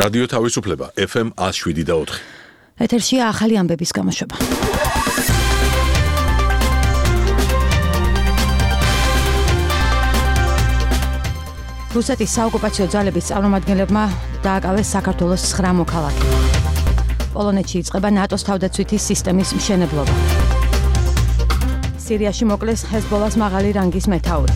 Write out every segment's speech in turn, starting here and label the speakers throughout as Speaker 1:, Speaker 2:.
Speaker 1: რადიო თავისუფლება FM 107.4.
Speaker 2: ეთერშია ახალი ამბების გამოშვება. რუსეთის საოკუპაციო ძალების წარმომადგენლებმა დააკავეს საქართველოს 9 მოქალაქე. პოლონეთში იწყება ნატოს თავდაცვითი სისტემის მშენებლობა. სირიაში მოკლეს ჰეზბოლას მაღალი რანგის მეთაური.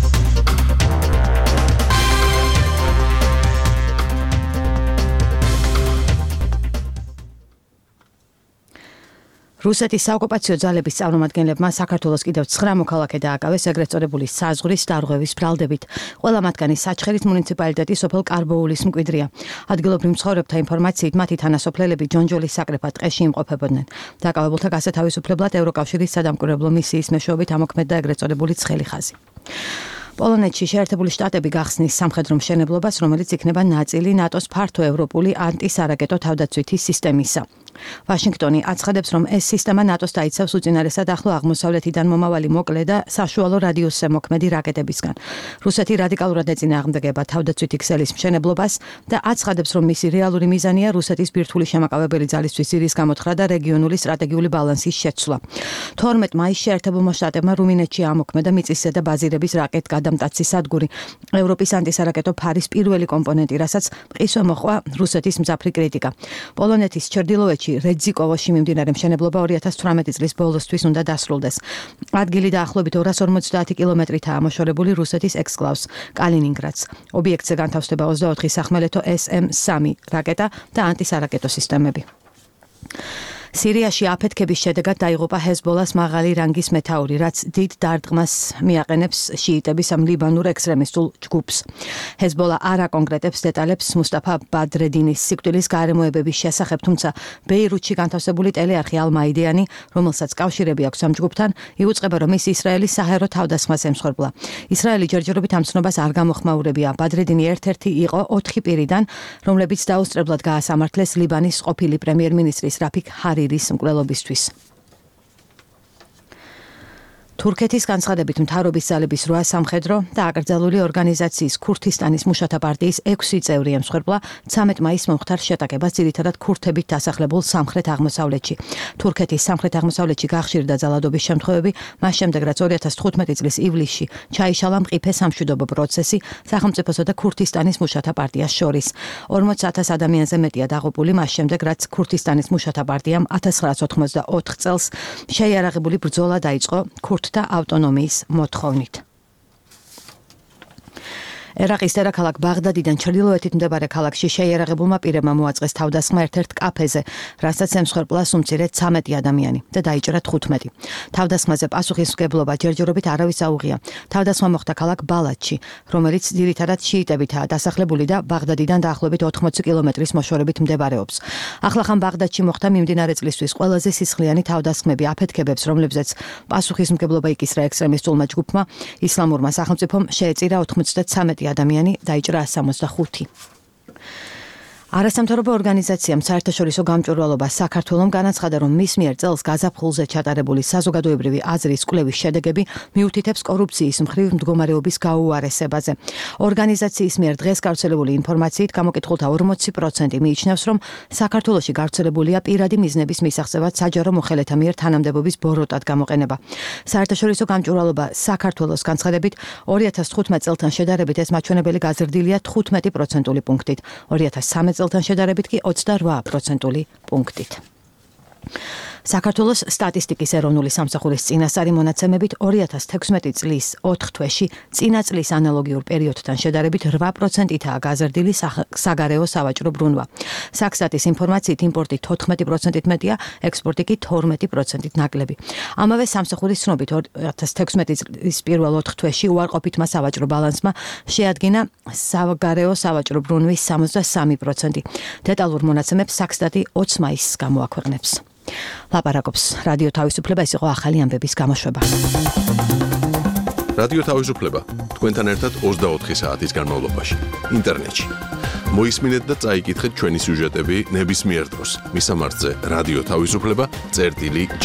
Speaker 2: რუსეთის საოკუპაციო ძალების წარმომადგენლებმა საქართველოს კიდევ 9 მოქალაქე დააკავეს ეგრეთ წოდებული საზღვრის დარღვევის ბრალდებით. ყველა მათგანი საჩხერის მუნიციპალიტეტის სოფელ კარბოულის მკვიდრია. ადგილობრივ მცხოვრებთა ინფორმაციით მათი თანასოფლელები ჯონჯოლის საკრეფად ტყეში იმყოფებოდნენ. დაკავებულთა გასათავისუფლებლად ევროკავშირის სადამკვირვებლო მისიის მეშვეობით ამოქმედდა ეგრეთ წოდებული ცხელი ხაზი. პოლონეთში შეერთებული შტატები გახსნის სამხედრო მშენებლობას, რომელიც იქნება ნაწილი ნატოს ფართო ევროპული ანტისარაკეტო თავდაცვითი სისტემისა. ვაშინგტონი აცხადებს, რომ ეს სისტემა ნატოს დაიცავს უწინარესად ახლო აღმოსავლეთიდან მომავალი მოკლე და საშუალო რადიუსზე მოქმედი რაკეტებისგან. რუსეთი რადიკალურად ეწინააღმდეგება თავდაცვითი ქსელის მშენებლობას და აცხადებს, რომ მისი რეალური მიზანია რუსეთის ბირთვული შემაკავებელი ძალისთვის ძირის გამოთხრა და რეგიონული სტრატეგიული ბალანსის შეცვლა. 12 მაისში შეერთებულმა შტატებმა რუმინეთში ამოქმედა მიწისზედა ბაზირების რაკეტ-გადამტაცი სადგური, ევროპის ანტისარაკეტო ფარის პირველი კომპონენტი, რასაც მყისვე მოჰყვა რუსეთის მძაფრი კრიტიკა. პოლონეთის ჩრდილოეთში რეძიკოვოში მიმდინარე მშენებლობა 2018 წლის ბოლოსთვის უნდა დასრულდეს. ადგილი დაახლოებით 250 კილომეტრითაა მოშორებული რუსეთის ექსკლავს კალინინგრადს. ობიექტზე განთავსდება 24 სახმელეთო SM-3 რაკეტა და ანტისარაკეტო სისტემები. სირიაში აფეთქების შედეგად დაიღუპა ჰეზბოლას მაღალი რანგის მეთაური, რაც დიდ დარტყმას მიაყენებს შიიტების ამ ლიბანურ ექსტრემისტულ ჯგუფს. ჰეზბოლა არ აკონკრეტებს დეტალებს მუსტაფა ბადრედინის სიკვდილის გარემოებების შესახებ, თუმცა ბეირუთში განთავსებული ტელეარხი ალ-მაიდიანი, რომელსაც კავშირები აქვს ამ ჯგუფთან, იუწყება, რომ ის ისრაელის საჰაერო თავდასხმას ემსხვერპლა. ისრაელი ჯერჯერობით ამ ცნობას არ გამოხმაურებია. ბადრედინი ერთ-ერთი იყო 4 პირიდან, რომლებიც დაუსწრებლად გაასამართლეს ლიბანის ყოფილი პრემიერ-მინისტრის რაფიქ ჰარირის მკვლელობისთვის. თურქეთის განცხადებით მთავრობის ძალების 8 სამხედრო და აკრძალული ორგანიზაციის ქურთისტანის მუშათა პარტიის 6 წევრი ემსხვერპლა 13 მაისს მომხდარ შეტაკებას ძირითადად ქურთებით დასახლებულ სამხრეთ აღმოსავლეთში. თურქეთის სამხრეთ აღმოსავლეთში გახშირდა ძალადობის შემთხვევები, მას შემდეგ რაც 2015 წლის ივლისში ჩაიშალა მყიფე სამშვიდობო პროცესი სახელმწიფოსა და ქურთისტანის მუშათა პარტიას შორის. 40,000 ადამიანზე მეტია დაღუპული მას შემდეგ, რაც ქურთისტანის მუშათა პარტიამ 1984 წელს შეიარაღებული ბრძოლა დაიწყო ქურთთა ავტონომიის მოთხოვნით. ერაყის დედაქალაქ ბაღდადიდან ჩრდილოეთით მდებარე ქალაქში შეიარაღებულმა პირებმა მოაწყეს თავდასხმა ერთ-ერთ კაფეზე, რასაც ემსხვერპლა სუმცირე 13 ადამიანი და დაიჭრა 15. თავდასხმაზე პასუხისმგებლობა ჯერჯერობით არავის აუღია. თავდასხმა მოხდა ქალაქ ბალადში, რომელიც ძირითადად შიიტებითაა დასახლებული და ბაღდადიდან დაახლოებით 80 კილომეტრის მოშორებით მდებარეობს. ახლახან ბაღდადში მოხდა მიმდინარე წლისთვის ყველაზე სისხლიანი თავდასხმები აფეთქებებს, რომლებზეც პასუხისმგებლობა იკისრა ექსტრემისტულმა ჯგუფმა, ისლამურმა სახელმწიფომ შეეწირა 93 ადამიანი, დაიჭრა 65. არასამთავრობო ორგანიზაციამ საერთაშორისო გამჭვირვალობა საქართველომ განაცხადა, რომ მის მიერ წელს გაზაფხულზე ჩატარებული საზოგადოებრივი აზრის კვლევის შედეგები მიუთითებს კორუფციის მხრივ მდგომარეობის გაუარესებაზე. ორგანიზაციის მიერ დღეს გავრცელებული ინფორმაციით გამოკითხულთა 40% მიიჩნევს, რომ საქართველოში გავრცელებულია პირადი მიზნების მისაღწევად საჯარო მოხელეთა მიერ თანამდებობის ბოროტად გამოყენება. საერთაშორისო გამჭვირვალობა საქართველოს განცხადებით 2015 წელთან შედარებით ეს მაჩვენებელი გაზრდილია 15% პუნქტით, 2013 წელთან შედარებით კი 28% პუნქტით. საქართველოს სტატისტიკის ეროვნული სამსახურის წინასწარი მონაცემებით 2016 წლის 4 თვეში წინა წლის ანალოგიურ პერიოდთან შედარებით 8%-ითაა გაზრდილი საგარეო სავაჭრო ბრუნვა. საქსტატის ინფორმაციით იმპორტი 14%-ით მეტია, ექსპორტი კი 12%-ით ნაკლები. ამავე სამსახურის ცნობით 2016 წლის პირველ 4 თვეში უარყოფითმა სავაჭრო ბალანსმა შეადგინა საგარეო სავაჭრო ბრუნვის 63%. დეტალურ მონაცემებს საქსტატი 20 მაისს გამოაქვეყნებს. ლაპარაკობს რადიო თავისუფლება, ეს იყო ახალი ამბების გამოშვება.
Speaker 1: რადიო თავისუფლება თქვენთან ერთად 24 საათის განმავლობაში ინტერნეტში. მოისმინეთ და წაიკითხეთ ჩვენი სიუჟეტები ნებისმიერ დროს. მისამართზე რადიო თავისუფლება.ge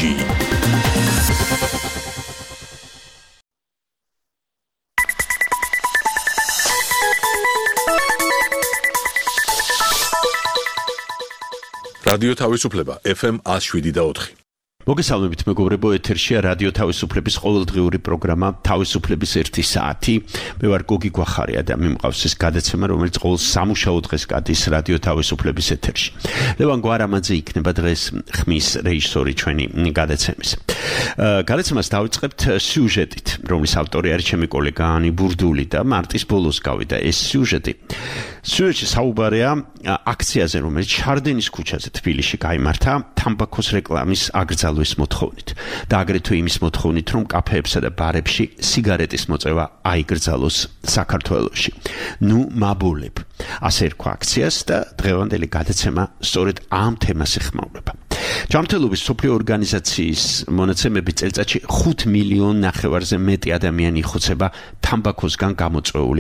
Speaker 1: რადიო თავისუფლება FM 107.4.
Speaker 3: მოგესალმებით მეგობრებო, ეთერშია რადიო თავისუფლების ყოველდღიური პროგრამა თავისუფლების 1 საათი. მე ვარ გოგი გვახარია და მე მყავს ეს გადაცემა, რომელიც ყოველ სამუშაო დღეს გადის რადიო თავისუფლების ეთერში. ლევან გვარამაძე იქნება დღეს ხმის რეჟისორი ჩვენი გადაცემის. გადაცემას დავიწყებთ სიუჟეტით, რომლის ავტორი არის ჩემი კოლეგა ანი ბურდული და მარტის ბოლოს გავიდა ეს სიუჟეტი. სიუჟეტი საუბარია აქციაზე, რომელიც ჩარდენის ქუჩაზე თბილისში გაიმართა თამბაქოს რეკლამის აკრძალვის მოთხოვნით და აგრეთვე იმის მოთხოვნით, რომ კაფეებსა და ბარებში სიგარეტის მოწევა აიკრძალოს საქართველოში. ნუ მაბოლებ. ასე ერქვა აქციას და დღევანდელი გადაცემა სწორედ ამ თემას ეხმაურება. ჯანმრთელობის მსოფლიო ორგანიზაციის მონაცემები წელიწადში 5 მილიონ ნახევარზე მეტი ადამიანი იხოცება თამბაქოსგან გამოწვეული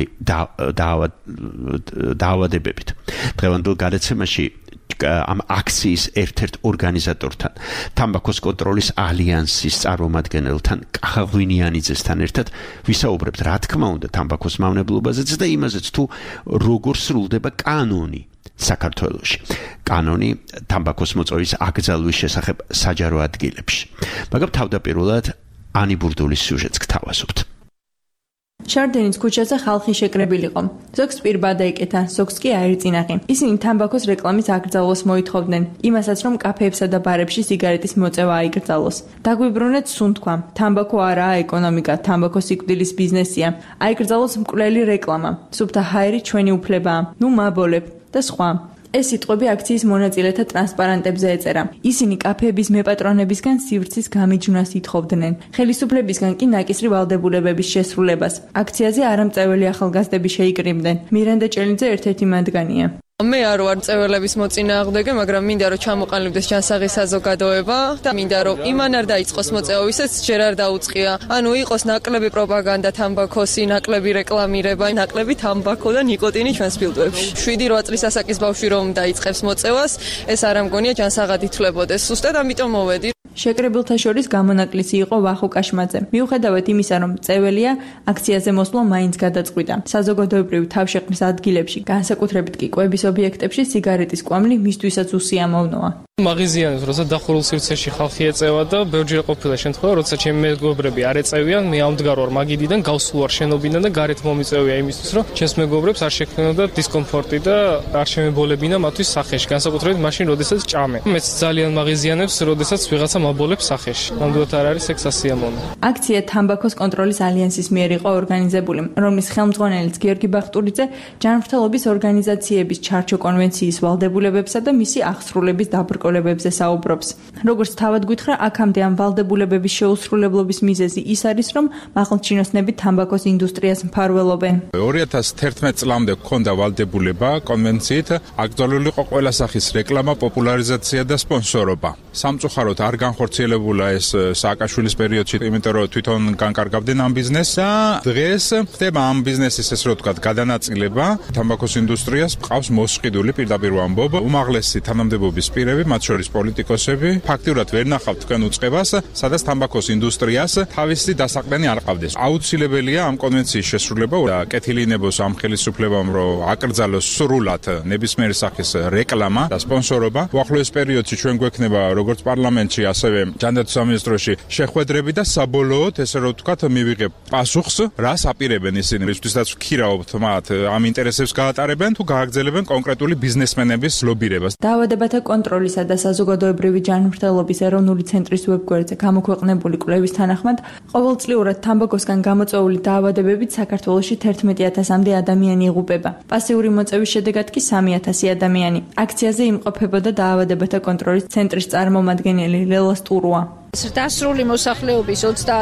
Speaker 3: დაავადებებით. დღევანდელ გადაცემაში ამ აქციის ერთ-ერთ ორგანიზატორთან, თამბაქოს კონტროლის ალიანსის წარმომადგენელთან ყაღვინიანიძესთან ერთად ვისაუბრებთ, რა თქმა უნდა, თამბაქოს მავნებლობაზეც და იმაზეც, თუ როგორ სრულდება კანონი საქართველოში. კანონი თამბაქოს მოწვევის აკრძალვის შესახებ საჯარო ადგილებში. მაგრამ თავდაპირველად ანი ბურდულის სიუჟეტს გთავაზობთ.
Speaker 4: ჩარდენის ქუჩაზე ხალხი შეკრებილი იყო. ზოგს პირბა დაიკეთა, ზოგს კი აერწინაღი. ისინი თამბაქოს რეკლამის აკრძალვას მოითხოვდნენ, იმასაც რომ კაფეებსა და ბარებში სიგარეტის მოწევა აიკრძალოს. დაგვიბრუნეთ სუნთქვა. თამბაქო არაა ეკონომიკა, თამბაქო სიკვდილის ბიზნესია. აიკრძალოს მკვლელი რეკლამა. სუფთა ჰაერი ჩვენი უფლებაა. ნუ მაბოლებ და სხვა. ეს სიტყვები აქციის მონაწილეთა ტრანსპარანტებზე ეწერა. ისინი კაფეების მეპატრონებისგან სივრცის გამიჯვნას ითხოვდნენ. ხელისუფლებისგან კი ნაკისრი ვალდებულებების შესრულებას. აქციაზე არამწეველი ახალგაზრდები შეიკრიბნენ. მირანდა ჭელიძე ერთ-ერთი მათგანია.
Speaker 5: მე არ ვარ წეველების მოწინააღმდეგე, მაგრამ მინდა რომ ჩამოყალიბდეს ჯანსაღი საზოგადოება და მინდა რომ იმან არ დაიწყოს მოწევა, ვისაც ჯერ არ დაუწყია. ანუ იყოს ნაკლები პროპაგანდა თამბაქოსი, ნაკლები რეკლამირება, ნაკლები თამბაქო და ნიკოტინი ჩვენს ფილტვებში. 7-8 წლის ასაკის ბავშვი რომ დაიწყებს მოწევას, ეს არ ამგონია ჯანსაღად ითვლებოდეს. სუსტად ამიტომ მოვედი.
Speaker 4: შეკრებილთა შორის გამონაკლისი იყო ვახო კაშმაძე. მიუხედავად იმისა, რომ წეველია, აქციაზე მოსვლა მაინც გადაწყვიტა. საზოგადოებრივი თავშეყრის ადგილებში, განსაკუთრებით კი კვების ობიექტებში სიგარეტის კვამლი მისთვისაც უსიამოვნოა.
Speaker 6: მაღაზიანებს, როცა დახურულ სივრცეში ხალხი ეწევა და ბევრჯერ ყოფილა შემთხვევა, როცა ჩემი მეგობრები არ ეწევიან, მე ამდგარ ვარ მაგიდიდან, გავსულ ვარ შენობიდან და გარეთ მომიწევია იმისთვის, რომ ჩემს მეგობრებს არ შექმნოდა დისკომფორტი და არ შემებოლებინა მათთვის სახეში, განსაკუთრებით მაშინ, როდესაც ჭამე. მეც ძალიან მაღაზიანებს, როდესაც ვიღაცა მაბოლებს სახეში. ნამდვილად არ არის ეგ სასიამოვნო.
Speaker 4: აქცია თამბაქოს კონტროლის ალიანსის მიერ იყო ორგანიზებული, რომლის ხელმძღვანელიც გიორგი ბახტურიძე ჯანმრთელობის ორგანიზაციების ჩარჩო კონვენციის ვალდებულებებსა და მისი აღსრულების დაბრკოლებებზე საუბრობს. როგორც თავად გითხრა, აქამდე ამ ვალდებულებების შეუსრულებლობის მიზეზი ის არის, რომ მაღალჩინოსნები თამბაქოს ინდუსტრიას მფარველობენ.
Speaker 7: 2011 წლამდე ჰქონდა ვალდებულება კონვენციით აკრძალული იყო ყველა სახის რეკლამა, პოპულარიზაცია და სპონსორობა. სამწუხაროდ არ განხორციელებულა ეს სააკაშვილის პერიოდში, იმიტომ რომ თვითონ განკარგავდნენ ამ ბიზნესს და დღეს ხდება ამ ბიზნესის ეს რო ვთქვათ გადანაწილება. თამბაქოს ინდუსტრიას ყავს მოსყიდული, პირდაპირ ვამბობ, უმაღლესი თანამდებობის პირები, მათ შორის პოლიტიკოსები, ფაქტიურად ვერ ნახავთ თქვენ უწყებას, სადაც თამბაქოს ინდუსტრიას თავისი დასაყრდენი არ ყავდეს. აუცილებელია ამ კონვენციის შესრულება და კეთილინებოს ამ ხელისუფლებამ, რომ აკრძალოს სრულად ნებისმიერი სახის რეკლამა და სპონსორობა. უახლოეს პერიოდში ჩვენ გვექნება როგორც პარლამენტში, ასევე ჯანდაცვის სამინისტროში შეხვედრები და საბოლოოდ ესე რომ ვთქვათ, მივიღებ პასუხს, რას აპირებენ ისინი, რისთვისაც ვქირავთ მათ ამ ინტერესებს გაატარებენ თუ გააგრძელებენ კონკრეტული ბიზნესმენების ლობირებას.
Speaker 4: დაავადებათა კონტროლისა და საზოგადოებრივი ჯანმრთელობის ეროვნული ცენტრის ვებგვერდზე გამოქვეყნებული კვლევის თანახმად, ყოველწლიურად თამბაქოსგან გამოწვეული დაავადებებით საქართველოში 11,000-მდე ადამიანი იღუპება. პასიური მოწევის შედეგად კი 3,000 ადამიანი. აქციაზე იმყოფებოდა დაავადებათა კონტროლის ცენტრის წარმომადგენელი ლელა სტურუა.
Speaker 8: დასრული მოსახლეობის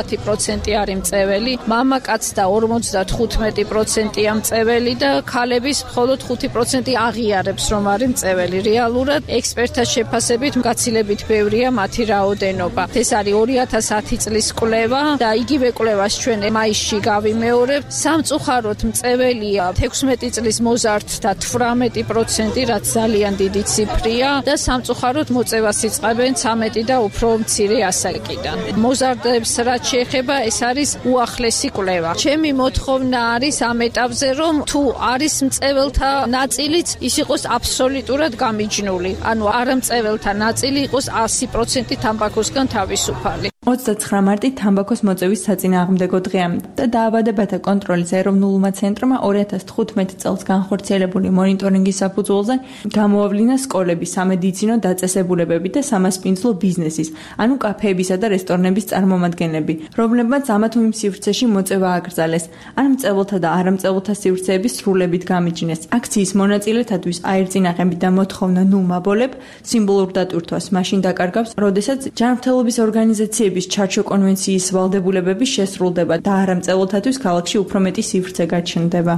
Speaker 8: 30% არის მწეველი, მამაკაც და 55%-ია მწეველი და ქალების მხოლოდ 5% აღიარებს, რომ არის მწეველი. რეალურად ექსპერტთა შეფასებით გაცილებით ბევრია მათი რაოდენობა. ეს არის 2010 წლის კვლევა და იგივე კვლევას ჩვენ მაისში გავიმეორებთ. სამწუხაროდ მწეველია 16 წლის მოზარდთა 18%, რაც ძალიან დიდი ციფრია და სამწუხაროდ მოწევას იწყებენ 13 და უფრო მცირე ასაკში. ასაკიდან. მოზარდებს რაც შეეხება, ეს არის უახლესი კვლევა. ჩემი მოთხოვნა არის ამ ეტაპზე, რომ თუ არის მწებელთა ნაწილიც, ის იყოს აბსოლუტურად გამიჯნული. ანუ არამწებელთა ნაწილი იყოს 100% თამბაქოსგან თავისუფალი.
Speaker 4: 29 მარტი თამბაქოს მოწევის საწინააღმდეგო დღეა და დაავადებათა კონტროლის ეროვნულმა ცენტრმა 2015 წელს განხორციელებული მონიტორინგის საფუძველზე გამოავლინა სკოლების, სამედიცინო დაწესებულებები და სამასპინძლო ბიზნესის, ანუ კაფეებისა და რესტორნების წარმომადგენლები, რომლებმაც ამა თუ იმ სივრცეში მოწევა აკრძალეს, ან მწებელთა და არამწებელთა სივრცეების სრულებით გამიჯნეს. აქციის მონაწილეთათვის აერწინაღები და მოთხოვნა ნუ მაბოლებ სიმბოლურ დატვირთვას მაშინ დაკარგავს, როდესაც ჯანმრთელობის ორგანიზაციების ჩარჩო კონვენციის ვალდებულებები შესრულდება და არამწებელთათვის ქალაქში უფრო მეტი სივრცე გაჩნდება.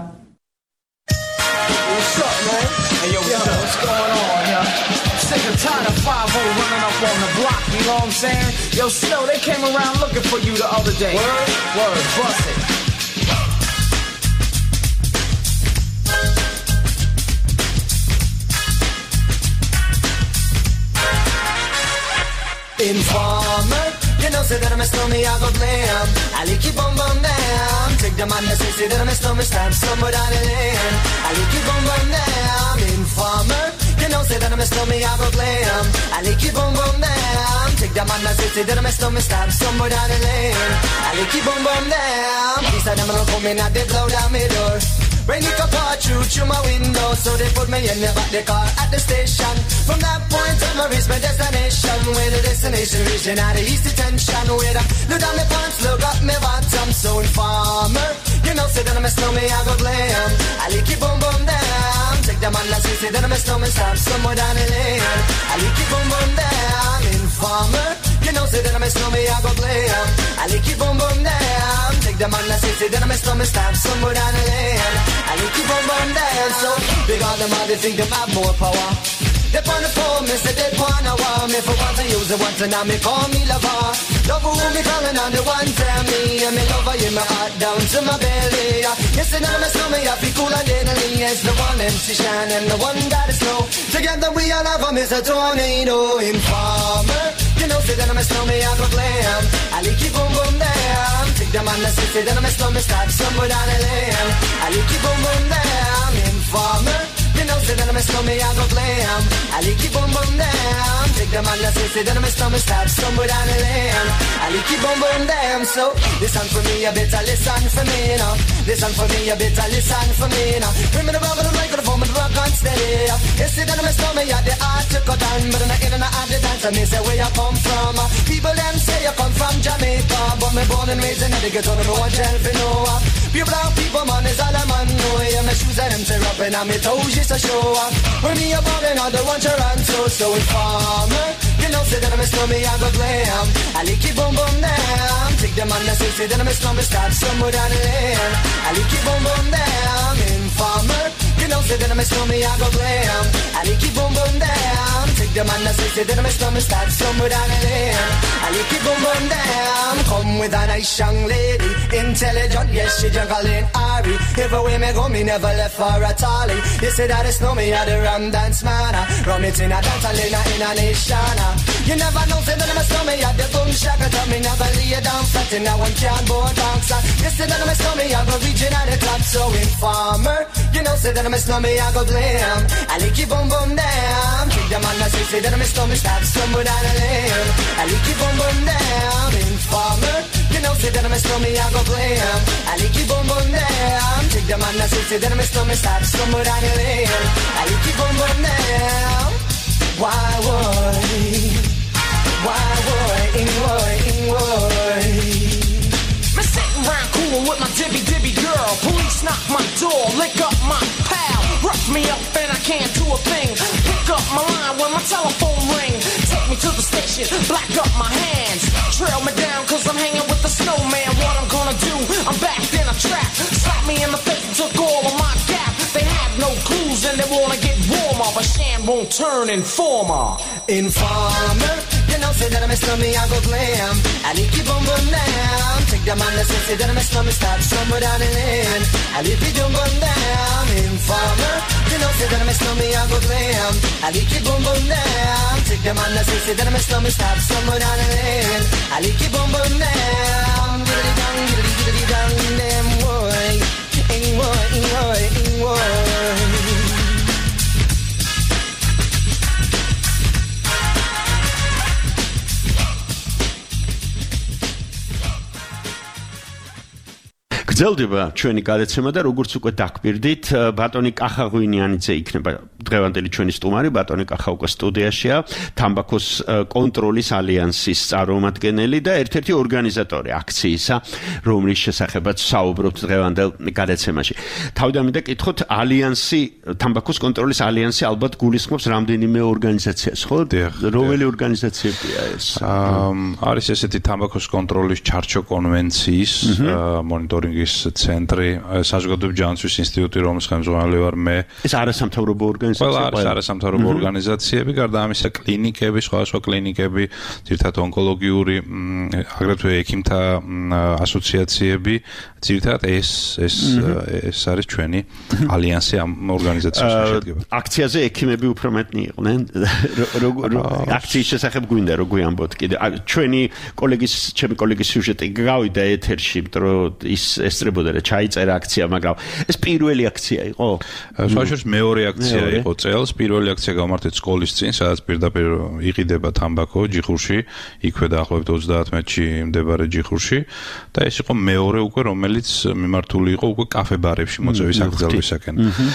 Speaker 9: Informer, you know, say that I'm a snowman, I go glam. I like you bum bum down. Take the man that say that I'm a snowman, stamp somewhere down the lane. I like you bum bum down. Informer, you know, say that I'm a snowman, I go glam. I like you bum bum down. Take the man that say that I'm a snowman, stamp somewhere down the lane. I like you bum bum down. These are them that come in and they blow down my door. Rain it up all through my window, so they put me in the back the car at the station. From that point on, I reach my destination. Where the destination region at the east detention. Where I look down my pants, look up my bottom. So informer, you know, say that I'm a snowman, I go glam. I like you boom boom down. Take the man that say that I'm a snowman, stop somewhere down the lane. I like you boom boom down. Informer, you know, say that I'm a snowman, I go glam. I like you boom boom down. Take the man that say that I'm a snowman, stop somewhere down the lane. I like you boom boom down. So big on them all, they think they have more power. They on the phone, me say they wanna want me. For once I use it once and now me call me lover. Love who me calling on the one tell me. And me lover in my heart down to my belly. Yes, and I'm a snowman, I feel cool and deadly. It's the one MC Shine and the one that is snow. Together we all have them, it's a tornado. Informer, you know, say that I'm a snowman, I go glam. I like you boom boom down. Take the man that say that I'm a snowman, start somewhere down the lane. I like you boom boom down. Informer, you know, say that I'm a snowman, I go glam. I like you boom boom down. Take the man that say that I'm a snowman, start somewhere down the lane. I like you boom boom down. So listen for me, you better listen for me now. Listen for me, you better listen for me now. Bring me the rubber, the microphone, the rock on steady. You say that I'm a snowman, yeah, the art to cut down, but in the art the dance, and me say where you come from. People them say you come from Jamaica, but me born and raised in the ghetto, no one tell me no. Pure brown people, man, is all I'm on. No, yeah, my shoes and them tear up, and I'm toes just to show up. When me a ballin', I don't want to run so informer. You know, say that I'm a snowman, I go glam. I like you boom boom down. Take the man that say that I'm a snowman, start somewhere down the lane. I like you boom boom down. Informer, you know, say that I'm a snowman, I go glam. I like you boom boom down. Take the man that say that I'm a snowman, start somewhere down the lane. I like you boom boom down. Come with a nice young lady, intelligent, yes, she juggling Ari. Everywhere me go, me never left for a tally. You say that it's snowman, you're the rum dance man. Rum it in a dance, and in a nation. You never know, say that I'm a snowman, you're the boom shaka. Tell me never lay you down flat in that one cardboard box. You say that I'm a snowman, I go reaching at the top. So informer, you know, say that I'm a snowman, I go glam. I like you boom boom down. Take the man that say that I'm a snowman, start somewhere down the lane. I like you boom boom down. Informer, you know, say that I'm a snowman, I go glam. I like you boom boom down. Take the man that say that I'm a snowman, start somewhere down the lane. I like you boom boom down. Why would, me sitting round cool with my dibby girl. Police knock my door, lick up my pal. Rough me up and I can't do a thing. Pick up my line when my telephone ring. Take me to the station, black up my hands. Trail me down cause I'm hanging with the snowman. What I'm gonna do, I'm back in a trap. Slap me in the face and took all of my gap. They have no clues and they wanna get warmer, but Shan won't turn informer. Informer, You know, say that I'm a slummy, I go glam. I like you boom boom down. Take the man that say that I'm a slummy, start somewhere down in land. I like you boom boom down. Informer, you know, say that I'm a slummy, I go glam. I like you boom boom down. Take the man that say that I'm a slummy, start somewhere down in land. I like you boom boom down. Giddity dong, damn boy.
Speaker 3: გრძელდება ჩვენი გადაცემა და როგორც უკვე დაგპირდით, ბატონი კახა ღვინიანიძე იქნება დღევანდელი ჩვენი სტუმარი. ბატონი კახა უკვე სტუდიაშია, თამბაქოს კონტროლის ალიანსის წარმომადგენელი და ერთ-ერთი ორგანიზატორი აქციისა, რომლის შესახებაც საუბრობთ დღევანდელ გადაცემაში. თავდამინდა კითხოთ, ალიანსი, თამბაქოს კონტროლის ალიანსი ალბათ გულისხმობს რამდენიმე ორგანიზაციას, ხო? რომელი ორგანიზაციებია ეს?
Speaker 7: არის ესეთი თამბაქოს კონტროლის ჩარჩო კონვენციის მონიტორინგის ცენტრი, საზოგადოების ჯანსაღების ინსტიტუტი, რომლის ხელმძღვანელი ვარ მე.
Speaker 3: ეს არასამთავრობო ორგანიზაცია.
Speaker 7: ყველა არის არასამთავრობო ორგანიზაციები, გარდა ამისა კლინიკები, სხვადასხვა კლინიკები, ძირითადად ონკოლოგიური, აგრეთვე ექიმთა ასოციაციები, ძირითადად ეს არის ჩვენი ალიანსი ამ ორგანიზაციას შედგება.
Speaker 3: აქციაზე ექიმები უფრო მეტნი იყვნენ. აქციის შესახებ გვინდა რომ გვიამბოთ კიდე. ჩვენი ჩემი კოლეგის სიუჟეტი გავიდა ეთერში, იმიტომ რომ ის ესწრებოდა და ჩაიწერა აქცია, მაგრამ ეს პირველი აქცია იყო?
Speaker 7: სხვაშორის მეორე აქცია იყო წელს. პირველი აქცია გავმართეთ სკოლის წინ, სადაც პირდაპირ იყიდება თამბაქო ჯიხურში, იქვე დაახლოებით 30 მეტრში მდებარე ჯიხურში და ეს იყო მეორე უკვე, რომელიც მიმართული იყო უკვე კაფე-ბარებში მოწევის აკრძალვისაკენ.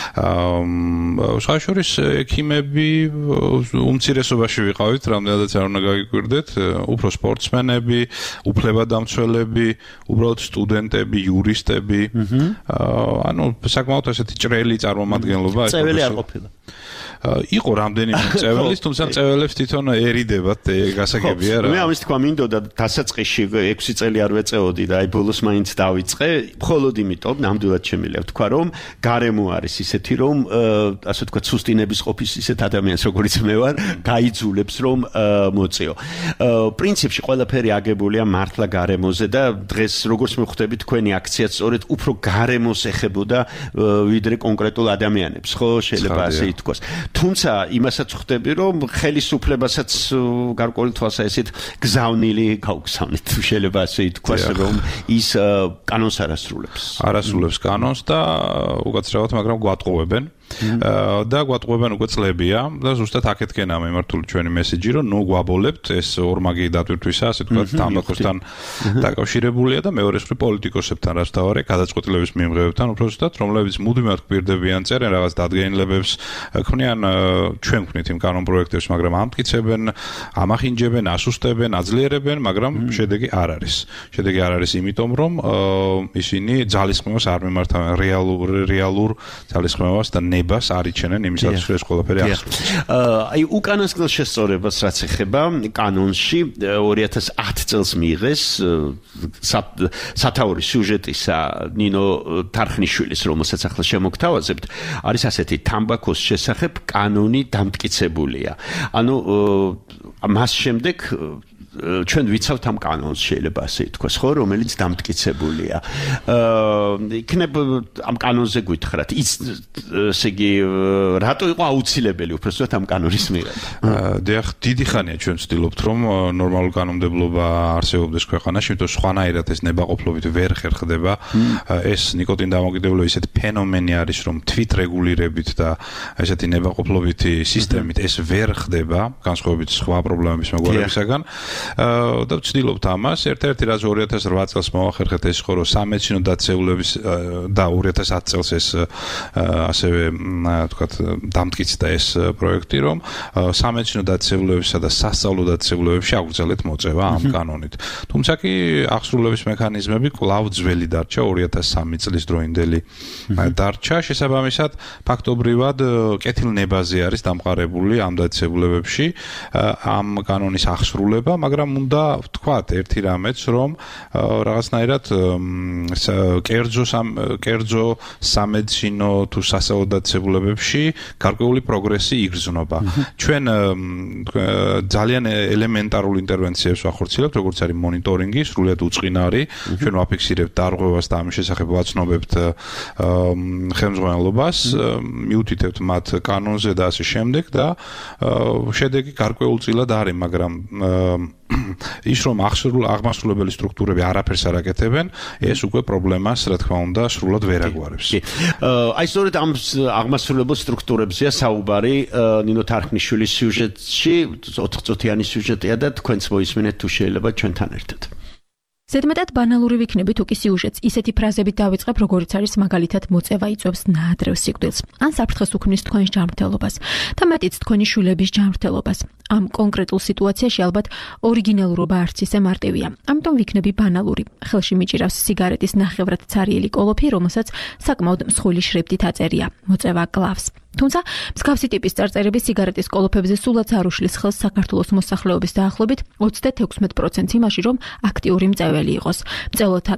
Speaker 7: სხვაშორის ექიმები უმცირესობაში ვიყავით, რამდენადაც არ უნდა გაგიკვირდეთ, უფრო სპორტსმენები, უფლებადამცველები, უბრალოდ სტუდენტები, იურისტები. ანუ საკმაოდ ესეთი ჭრელი წარმომადგენლობა.
Speaker 3: წეველი არ ყოფილა.
Speaker 7: იყო რამდენიმე წეველის, თუმცა წეველებს თვითონ ერიდებათ გასაგებია რა.
Speaker 3: მე ამის თქვა მინდოდა დასაწყისში 6 წელი არ ვეწეოდი და აი ბოლოს მაინც დავიწყე, მხოლოდ იმიტომ, ნამდვილად შემიძლია ვთქვა, რომ გარემო არის ისეთი, რომ ასე ვთქვა, სუსტინების ყოფის ისეთ ადამიანს, როგორიც მე ვარ, გაიძულებს რომ მოწიო. პრინციპში ყველაფერი აგებულია მართლა გარემოზე და დღეს როგორც მივხვდები, თქვენი აქციაც სწორედ უფრო გარემოს ეხებოდა ვიდრე კონკრეტულ ადამიანებს, ხო, შეიძლება ასე ითქვას. თუმცა იმასაც ხვდები, რომ ხელისუფლებასაც გარკვეული თვალსაზრისით გზავნილი გავგზავნით, შეიძლება ასე ითქვას, რომ ის კანონს არასრულებს კანონს და უკაცრავად, მაგრამ გვატყუებენ. და გვატყუებენ უკვე წლებია და ზუსტად აქეთკენაა მიმართული ჩვენი მესიჯი, რომ ნუ გვაბოლებთ ეს ორმაგი დატვირთვისა, ასე ვთქვათ, თამბაქოსთან დაკავშირებულია და მეორე მხრივ პოლიტიკოსებთან რაც დავარე, გადაწყვეტილების მიმღებებთან უფრო ზუსტად, რომლებიც მუდმივად გვპირდებიან, წერენ რაღაც დადგენილებებს, ქმნიან ჩვენ ვქნით იმ კანონპროექტებს, მაგრამ ამტკიცებენ, ამახინჯებენ, ასუსტებენ, აძლიერებენ, მაგრამ შედეგი არ არის. შედეგი არ არის იმიტომ, რომ ისინი ძალისხმევას არ მიმართავენ, რეალურ ძალისხმევას და ნებას არიჩენენ იმისათვის, რომ ეს ყველაფერი ახსოვდეს. აი უკანასკნელ შესწორებას რაც ეხება კანონში 2010 წელს მიიღეს სათაურის სიუჟეტისა ნინო თარხნიშვილის, რომელსაც ახლა შემოგთავაზებთ, არის ასეთი თამბაქოს შესახებ კანონი დამტკიცებულია. ანუ მას შემდეგ ჩვენ ვიცავთ ამ კანონს, შეიძლება ასე ითქვას, ხო, რომელიც დამტკიცებულია. იქნებ ამ კანონზე გითხრათ, ესე იგი, რატო იყო აუცილებელი უბრალოდ ამ კანონის მიღება?
Speaker 7: დიახ, დიდი ხანია ჩვენ ვცდილობთ, რომ ნორმალური კანონმდებლობა არსებობდეს ქვეყანაში, იმიტომ რომ სხვანაირად ეს ნებაყოფლობით ვერ ხერხდება. ეს ნიკოტინ დამოკიდებულება ისეთი ფენომენი არის, რომ თვითრეგულირებით და ესეთი ნებაყოფლობითი სისტემით ეს ვერ ხდება, განსხვავებით სხვა პრობლემების მოგვარებისაგან. და ვცდილობთ ამას. ერთ-ერთი რაც 2008 წელს მოახერხეთ ეს იყო, რომ სამედიცინო დაწესებულების და 2010 წელს ეს ასევე თქვათ დამტკიცდა ეს პროექტი, რომ სამედიცინო დაწესებულებებსა და სასწავლო დაწესებულებებში აგრძელეთ მოწევა ამ კანონით. თუმცა კი აღსრულების მექანიზმები კვლავ ძველი დარჩა, 2003 წლის დროინდელი დარჩა. შესაბამისად, ფაქტობრივად კეთილნებაზე არის დამყარებული ამ დაწესებულებებში ამ კანონის აღსრულება, მაგრამ უნდა ვთქვათ ერთი რამეც, რომ რაღაცნაირად კერძო სამედიცინო თუ სასწავლო-დაწესებულებებში გარკვეული პროგრესი იგრძნობა. ჩვენ ძალიან ელემენტარულ ინტერვენციებს ვახორციელებთ, როგორც არის მონიტორინგი, სრულიად უწყინარი. ჩვენ ვაფიქსირებთ დარღვევას და ამის შესახებ ვაცნობებთ ხელმძღვანელობას, მიუთითებთ მათ კანონზე და ასე შემდეგ და შედეგი გარკვეულწილად არის, მაგრამ ის რომ აღმასრულებელი სტრუქტურები არაფერს არ აკეთებენ, ეს უკვე პრობლემას, რა თქმა უნდა, სრულად ვერ აგვარებს.
Speaker 3: აი სწორედ ამ აღმასრულებელ სტრუქტურებზეა საუბარი ნინო თარხნიშვილის სიუჟეტში, 4-წუთიანი სიუჟეტია და თქვენც მოისმინეთ თუ შეიძლება ჩვენთან ერთად.
Speaker 10: ზედმეტად ბანალური ვიქნებით უკი სიუჟეტს ისეთი ფრაზებით დავიწყებ, როგორიც არის მაგალითად მოწევა იწვევს ნაადრევ სიკვდილს. ან საფრთხეს უქმნის თქვენს ჯანმრთელობას და მეტიც თქვენი შვილების ჯანმრთელობას. ამ კონკრეტულ სიტუაციაში ალბათ ორიგინალურობა არც ისე მარტივია. ამიტომ ვიქნები ბანალური. ხელში მიჭირავს სიგარეტის ნახევრად ცარიელი კოლოფი, რომელსაც საკმაოდ მსხვილი შრიფტით აწერია. მოწევა კლავს. თუმცა მსგავსი ტიპის წარწერები სიგარეტის კოლოფებზე სულაც არ უშლის ხელს საქართველოს მოსახლეობის დაახლოებით 36% იმაში, რომ აქტიური მწეველი იყოს. მწველთა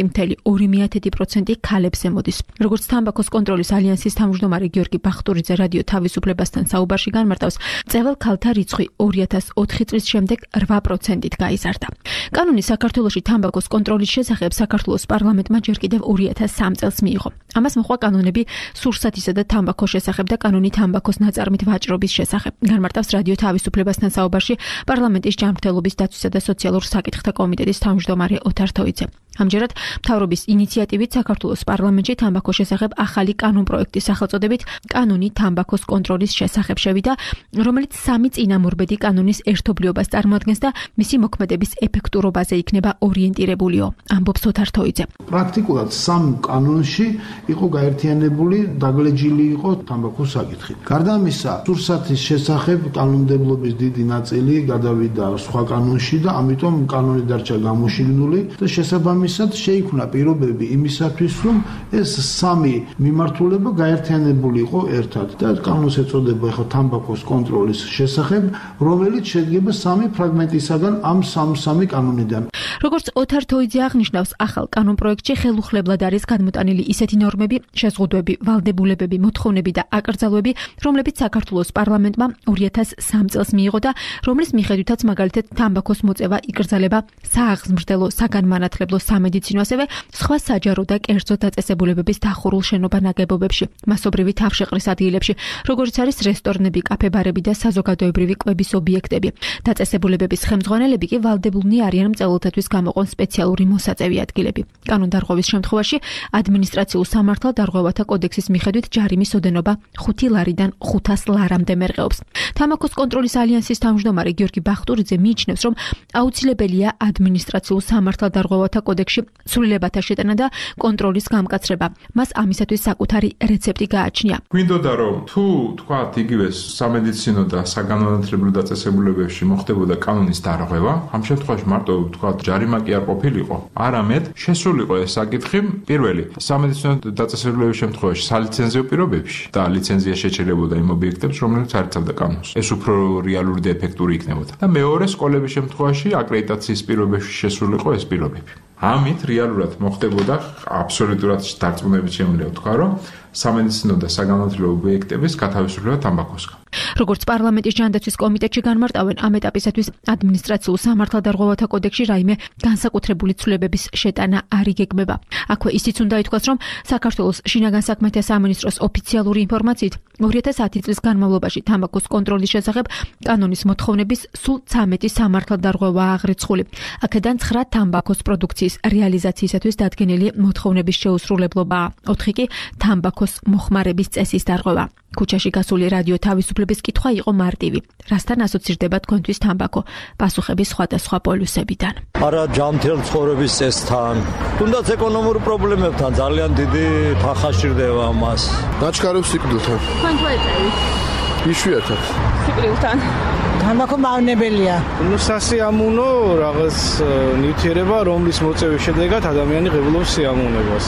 Speaker 10: 12.2% ქალებს ემოდის. როგორც თამბაქოს კონტროლის ალიანსის თავმჯდომარე გიორგი ბახტურიძე რადიო თავისუფლებასთან საუბარში განმარტავს, მწეվել ქალთა რიცხვი 2004 წლის შემდეგ 8%-ით გაიზარდა. კანონი საქართველოში თამბაქოს კონტროლის შესახებ საქართველოს პარლამენტმა ჯერ კიდევ 2003 წელს მიიღო. ამას მოჰყვა კანონები სურსათისა და თამბაქოს შესახებ და კანონი თამბაქოს ნაწარმით ვაჭრობის შესახებ. განმარტავს რადიო თავისუფლებასთან საუბარში პარლამენტის ჯანმრთელობის დაცვისა და სოციალურ საკითხთა კომიტეტის თავმჯდომარე ოთარ თოიძე. ამჯერად მთავრობის ინიციატივით საქართველოს პარლამენტში თამბაქოს შესახებ ახალი კანონპროექტის სახელწოდებით კანონი თამბაქოს კონტროლის შესახებ შევიდა, რომელიც 3 წინამორბედი კანონის ერთობლიობას წარმოადგენს და მისი მოქმედების ეფექტურობაზე იქნება ორიენტირებულიო, ამბობს ოთარ თოიძე.
Speaker 11: პრაქტიკულად 3 კანონში იყო გაერთიანებული, დაგლეჯილი იყო თამბაქოს საკითხი. გარდა ამისა, სურსათის შესახებ კანონმდებლობის დიდი ნაწილი გადავიდა სხვა კანონში და ამიტომ კანონი დარჩა გამოშიგნული და შესაბამისად შეიქმნა პირობები იმისათვის, რომ ეს 3 მიმართულება გაერთიანებული იყო ერთად და კანონს ეწოდება ახლა თამბაქოს კონტროლის შესახებ, რომელიც შედგება 3 ფრაგმენტისაგან ამ 3 კანონიდან.
Speaker 10: როგორც ოთარ თოიძე აღნიშნავს, ახალ კანონპროექტში ხელუხლებლად არის გადმოტანილი ისეთი ნორმები, შეზღუდვები, ვალდებულებები, მოთხოვნები და აკრძალვები, რომლებიც საქართველოს პარლამენტმა 2003 წელს მიიღო და რომლის მიხედვითაც მაგალითად თამბაქოს მოწევა იკრძალება სააღზმრდელო, საგანმანათლებლო, სამედიცინო, ასევე სხვა საჯარო და კერძო დაწესებულებების დახურულ შენობა ნაგებობებში, მასობრივი თავშეყრის ადგილებში, როგორც არის რესტორნები, კაფე-ბარები და საზოგადოებრივი კვების ობიექტები. დაწესებულებების ხელმძღვანელები კი ვალდებულნი არიან მწველთათვის გამოყონ სპეციალური მოსაწევი ადგილები. კანონდარღვევის შემთხვევაში ადმინისტრაციულ სამართალდარღვევათა კოდექსის მიხედვით ჯარიმის ოდენობა 5 ლარიდან 500 ლარამდე მერყეობს. თამბაქოს კონტროლის ალიანსის თავმჯდომარე გიორგი ბახტურიძე მიიჩნევს, რომ აუცილებელია ადმინისტრაციულ სამართალდარღვევათა კოდექსში ცვლილებათა შეტანა და კონტროლის გამკაცრება. მას ამისათვის საკუთარი რეცეპტი გააჩნია.
Speaker 7: გვინდოდა რომ თუ თქვათ იგივე სამედიცინო და საგანმანათლებლო დაწესებულებებში მოხდებოდა კანონის დარღვევა, ამ შემთხვევაში მარტო თქვათ ჯარიმა კი არ ყოფილიყო, არამედ შესულიყო ეს საკითხი პირველი სამედიცინო დაწესებულებების შემთხვევაში სალიცენზიო პირობებში და ლიცენზია შეჩერებოდა იმ ობიექტებს, რომლებიც არ იცავდა კანონს. ეს უფრო რეალური და ეფექტური იქნებოდა. და მეორე სკოლების შემთხვევაში აკრედიტაციის პირობებში შესულიყო ეს პირობები. ამით რეალურად მოხდებოდა აბსოლუტურად დარწმუნებით შემიძლია ვთქვა, რომ სამედიცინო და საგანმანათლებლო ობიექტების გათავისუფლება თამბაქოსგან.
Speaker 10: როგორც პარლამენტის ჯანდაცვის კომიტეტში განმარტავენ, ამ ეტაპისათვის ადმინისტრაციულ სამართალდარღვევათა კოდექსში რაიმე განსაკუთრებული ცვლილებების შეტანა არ იგეგმება. აქვე ისიც უნდა ითქვას, რომ საქართველოს შინაგან საქმეთა სამინისტროს ოფიციალური ინფორმაციით 2010 წლის განმავლობაში თამბაქოს კონტროლის შესახებ კანონის მოთხოვნების სულ 13 სამართალდარღვევაა აღრიცხული. აქედან 9 თამბაქოს პროდუქციის რეალიზაციისათვის დადგენილი მოთხოვნების შეუსრულებლობაა. 4 კი თამბაქოს მოხმარების წესის დარღვევა. ქუჩაში გასული რადიო თავისუფლების კითხვა იყო მარტივი. რასთან ასოცირდება თქვენთვის თამბაქო? პასუხები სხვადასხვა პოლუსებიდან.
Speaker 12: არა ჯანმრთელ ცხოვრების წესთან, თუნდაც ეკონომურ პრობლემებთან ძალიან დიდი ფახაშირდება მას.
Speaker 13: გაჩქარებს სიკვდილთან.
Speaker 5: თქვენ თუ ეწევით?
Speaker 13: იშვიათად.
Speaker 5: სიკვდილთან.
Speaker 14: თამბაქო მავნებელია.
Speaker 6: ნუ სასიამოვნო რაღაც ნივთიერება, რომლის მოწევის შედეგად ადამიანი ღებულობს სიამოვნებას.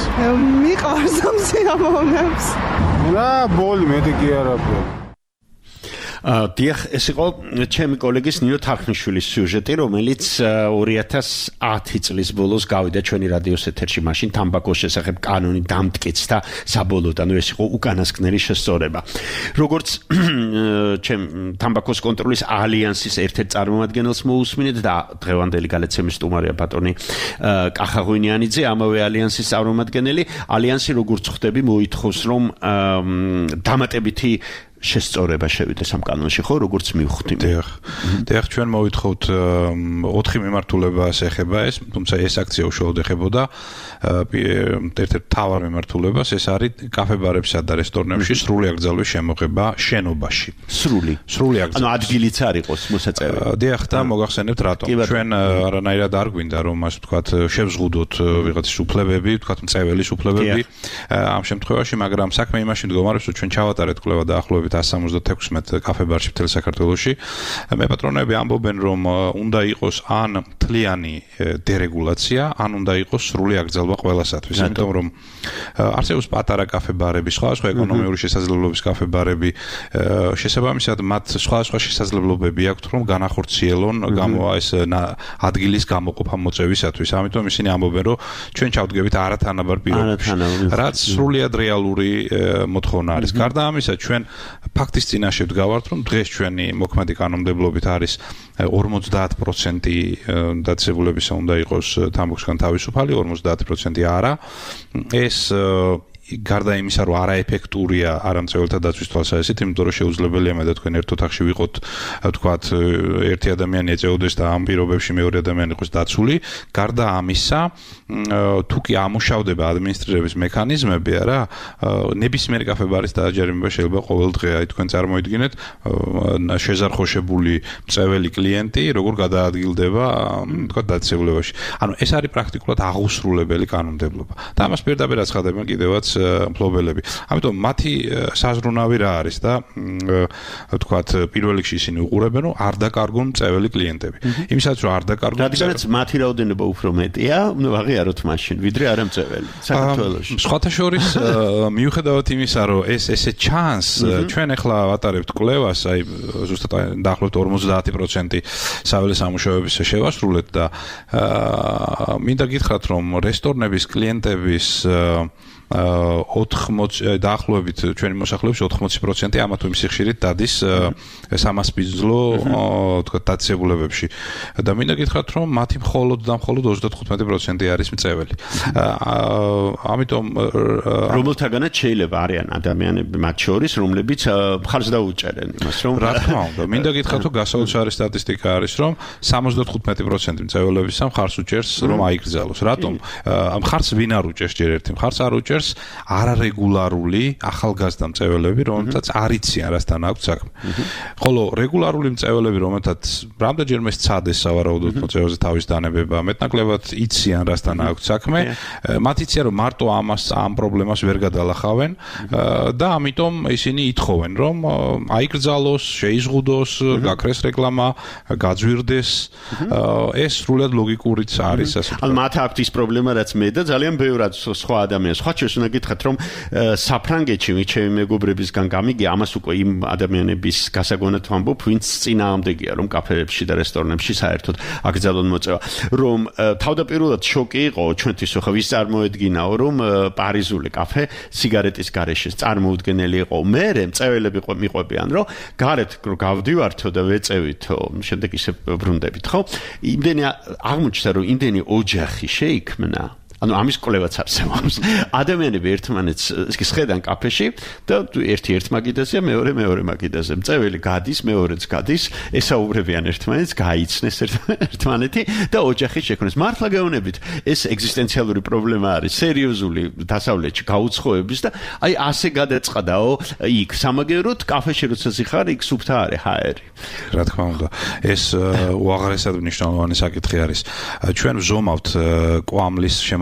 Speaker 14: მიყვარს ამ სიამოვნებს.
Speaker 13: რა ბოლი მეტი კი არა.
Speaker 3: დიახ, ეს იყო ჩემი კოლეგის ნინო თარხნიშვილის სიუჟეტი, რომელიც 2010 წლის ბოლოს გავიდა ჩვენი რადიოს ეთერში, მაშინ თამბაქოს შესახებ კანონი დამტკიცდა საბოლოოდ, ანუ ეს იყო უკანასკნელი შესწორება. როგორც ჩემ თამბაქოს კონტროლის ალიანსის ერთ-ერთ წარმომადგენელს მოусმინეთ და დღევანდელი გალეცემის სტუმარია ბატონი კახაღვინიანიძე, ამავე ალიანსის წარმომადგენელი, ალიანსი როგორც ხვდები მოითხოვს რომ დამატებითი შესწორება შევიდეს ამ კანონში, ხო, როგორც მივხვდი.
Speaker 7: დიახ, ჩვენ მოვითხოვთ 4 მიმართულებას ეხება ეს, თუმცა ეს აქცია უშუალოდ ეხებოდა ერთ-ერთ მთავარ მიმართულებას, ეს არის კაფე-ბარებსა და რესტორნებში სრული აკრძალვის შემოღება შენობაში.
Speaker 3: სრული
Speaker 7: აკრძალვის.
Speaker 3: ანუ ადგილიც არ იყოს მოსაწევი.
Speaker 7: დიახ, და მოგახსენებთ რატომ. ჩვენ არანაირად არ გვინდა რომ ასე ვთქვათ შევზღუდოთ ვიღაცის უფლებები, ვთქვათ მწეველის უფლებები ამ შემთხვევაში, მაგრამ საქმე იმაში მდგომარეობს, რომ ჩვენ ჩავატარეთ კვლევა დაახლოებით 176 კაფე-ბარში მთელ საქართველოში. მეპატრონები ამბობენ, რომ უნდა იყოს ან მთლიანი დერეგულაცია, ან უნდა იყოს სრული აკრძალვა ყველასათვის. იმიტომ რომ არსებობს პატარა კაფე-ბარები, სხვა ეკონომიური შესაძლებლობის კაფე-ბარები, შესაბამისად მათ სხვა შესაძლებლობები აქვთ, რომ განახორციელონ ეს ადგილის გამოყოფა მოწევისათვის. ამიტომ ისინი ამბობენ, რომ ჩვენ ჩავდგებით არათანაბარ პირობებში, რაც სრულიად რეალური მოთხოვნა არის. გარდა ამისა, ჩვენ ფაქტის წინაშე ვდგავართ, რომ დღეს ჩვენი მოქმედი კანონმდებლობით არის 50% დაწესებულებისა უნდა იყოს თამბაქოსგან თავისუფალი, 50% არა. ეს გარდა იმისა, რომ არაეფექტურია არამწეველთა დაცვის თვალსაზრისით, იმიტომ რომ შეუძლებელია მე და თქვენ ერთ ოთახში ვიყოთ, ვთქვათ, ერთი ადამიანი ეწეოდეს და ამ პირობებში მეორე ადამიანი იყოს დაცული. გარდა ამისა, თუ კი ამუშავდება ადმინისტრირების მექანიზმები, არა, ნებისმიერ კაფე-ბარის დააჯერება შეიძლება ყოველ დღე, აი თქვენ წარმოიდგინეთ, შეზარხოშებული მწეველი კლიენტი, როგორ გადაადგილდება, ვთქვათ, დაწესებულებაში. ანუ ეს არის პრაქტიკულად აღუსრულებელი კანონმდებლობა. და ამას პირდაპირ აცხადებენ კიდევაც მფლობელები. ამიტომ მათი საზრუნავი რა არის და ვთქვათ, პირველ რიგში ისინი უყურებენ, რომ არ დაკარგონ მწეველი კლიენტები. იმისაც რომ არ დაკარგონ, რადგანაც
Speaker 3: მათი რაოდენობა უფრო მეტია, უნდა აღიაროთ მაშინ, ვიდრე არამწეველი საქართველოში.
Speaker 7: სხვათა შორის, მიუხედავად იმისა, რომ ესე ჩანს, ჩვენ ახლა ვატარებთ კვლევას, აი ზუსტად დაახლოებით 50% საველე სამუშაოების შევასრულეთ და მინდა გითხრათ, რომ რესტორნების კლიენტების 80 დაახლოებით ჩვენი მოსახლეობის 80% ამა თუ იმ სიხშირით დადის სამასპინძლო თქვა დაწესებულებებში და მინდა გითხრათ რომ მათი მხოლოდ 35% არის მწეველი. ამიტომ
Speaker 3: რომელთაგანაც შეიძლება არიან ადამიანები მათ შორის რომლებიც მხარს დაუჭერენ იმას რომ
Speaker 7: რა თქმა უნდა მინდა გითხრათ რომ გასაოცარი სტატისტიკა არის რომ 75% მწეველებისა მხარს უჭერს რომ აიკრძალოს. რატომ? მხარს ვინ არ უჭერს ჯერ ერთი მხარს არ უჭერს არარეგულარული ახალგაზრდა მწეველები, რომელთაც არ იციან რასთან აქვს საქმე. ხოლო რეგულარული მწეველები, რომელთაც რამდენჯერმე სცადეს სავარაუდოდ მოწევაზე თავის დანებება, მეტნაკლებად იციან რასთან აქვს საქმე, მათ იციან რომ მარტო ამ პრობლემას ვერ გადალახავენ და ამიტომ ისინი ითხოვენ რომ აიკრძალოს, შეიზღუდოს, გაქრეს რეკლამა, გაძვირდეს. ეს სრულად ლოგიკურიც არის ასე.
Speaker 3: ანუ მათ აქვს ის პრობლემა, რაც მე და ძალიან ბევრად სხვა ადამიანს სხვა უნდა გითხრათ რომ საფრანგეთში ჩემი მეგობრებისგან გამიგია ამას უკვე იმ ადამიანების გასაგონად ვამბობ ვინც წინააღმდეგია რომ კაფეებში და რესტორნებში საერთოდ აკრძალონ მოწევა რომ თავდაპირველად შოკი იყო ჩვენთვის ხო ვის წარმოედგინაო რომ პარიზული კაფე სიგარეტის გარეშე წარმოუდგენელი იყო მე მწეველები მიყვებიან რომ გარეთ გავდივართო და ვეწევითო შემდეგ ისე ბრუნდებით ხო იმდენი აღმოჩნდა რომ იმდენი ოჯახი შეიქმნა ანუ ამის კვლევაც არსებობს. ადამიანები ერთმანეთს ისხედან კაფეში და ერთ მაგიდაზეა, მეორე მაგიდაზე. მწეველი გადის, მეორეც გადის, ესაუბრებიან ერთმანეთს, გაიცნეს ერთმანეთი და ოჯახი შექმნეს. მართლა გეუბნებით, ეს ეგზისტენციალური პრობლემა არის, სერიოზული დასავლეთში გაუცხოების და აი ასე გადაწყდაო იქ სამაგეროდ კაფეში როცა ზიხარ, იქ სუფთა არის ჰაერი.
Speaker 7: რა თქმა უნდა, ეს უაღრესად მნიშვნელოვანი საკითხი არის. ჩვენ ვზომავთ კვამლის შემადგენლობაში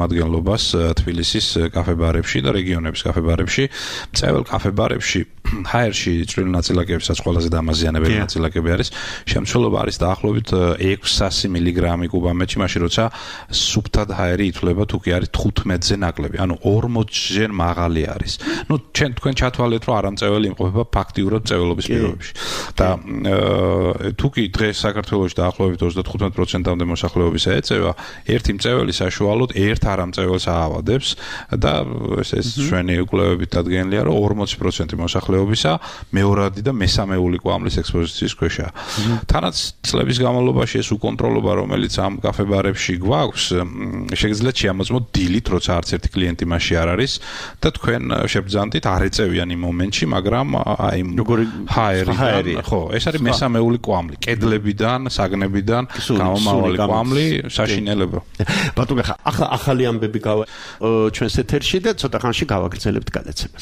Speaker 7: შემადგენლობას თბილისის კაფე-ბარებში და რეგიონების კაფე-ბარებში. წეվել კაფე-ბარებში ჰაერში წვრილი ნაწილაკებისაც ყველაზე დამაზიანებელი ნაწილაკები არის. შემცველობა არის დაახლოებით 600 მილიგრამი კუბამეტრში, მაშინ როცა სუფთად ჰაერი ითვლება თუ კი არის 15-ზე ნაკლები. ანუ 40-ჯერ მაღალი არის. ნუ თქვენ ჩათვალეთ, რომ არამწეველი იმყოფება ფაქტიურად მწეველობის პირობებში. და თუ კი დღეს საქართველოში დაახლოებით 35%-მდე მოსახლეობის ეწევა, ერთი მწეველი საშუალოდ ერთ არამწეველს აავადებს და ეს ჩვენი კვლევებით დადგენილია, რომ 40% მოსახლეობისა მეორადი და მესამეული კვამლის ექსპოზიციის ქვეშაა. თანაც წლების განმავლობაში ეს უკონტროლობა, რომელიც ამ კაფე-ბარებში გვაქვს, შეგიძლიათ შეამოწმოთ დილით, როცა არც ერთი კლიენტი მასში არ არის და თქვენ შებრძანდით არ ეწევიან იმ მომენტში, მაგრამ აი ჰაერი, ხო, ეს არის მესამეული კვამლი, კედლებიდან, საგნებიდან გამომავალი კვამლი, საშინელება.
Speaker 3: ბატონო, ახალი ამბები გავა ჩვენს ეთერში და ცოტა ხანში გავაგრძელებთ გადაცემას.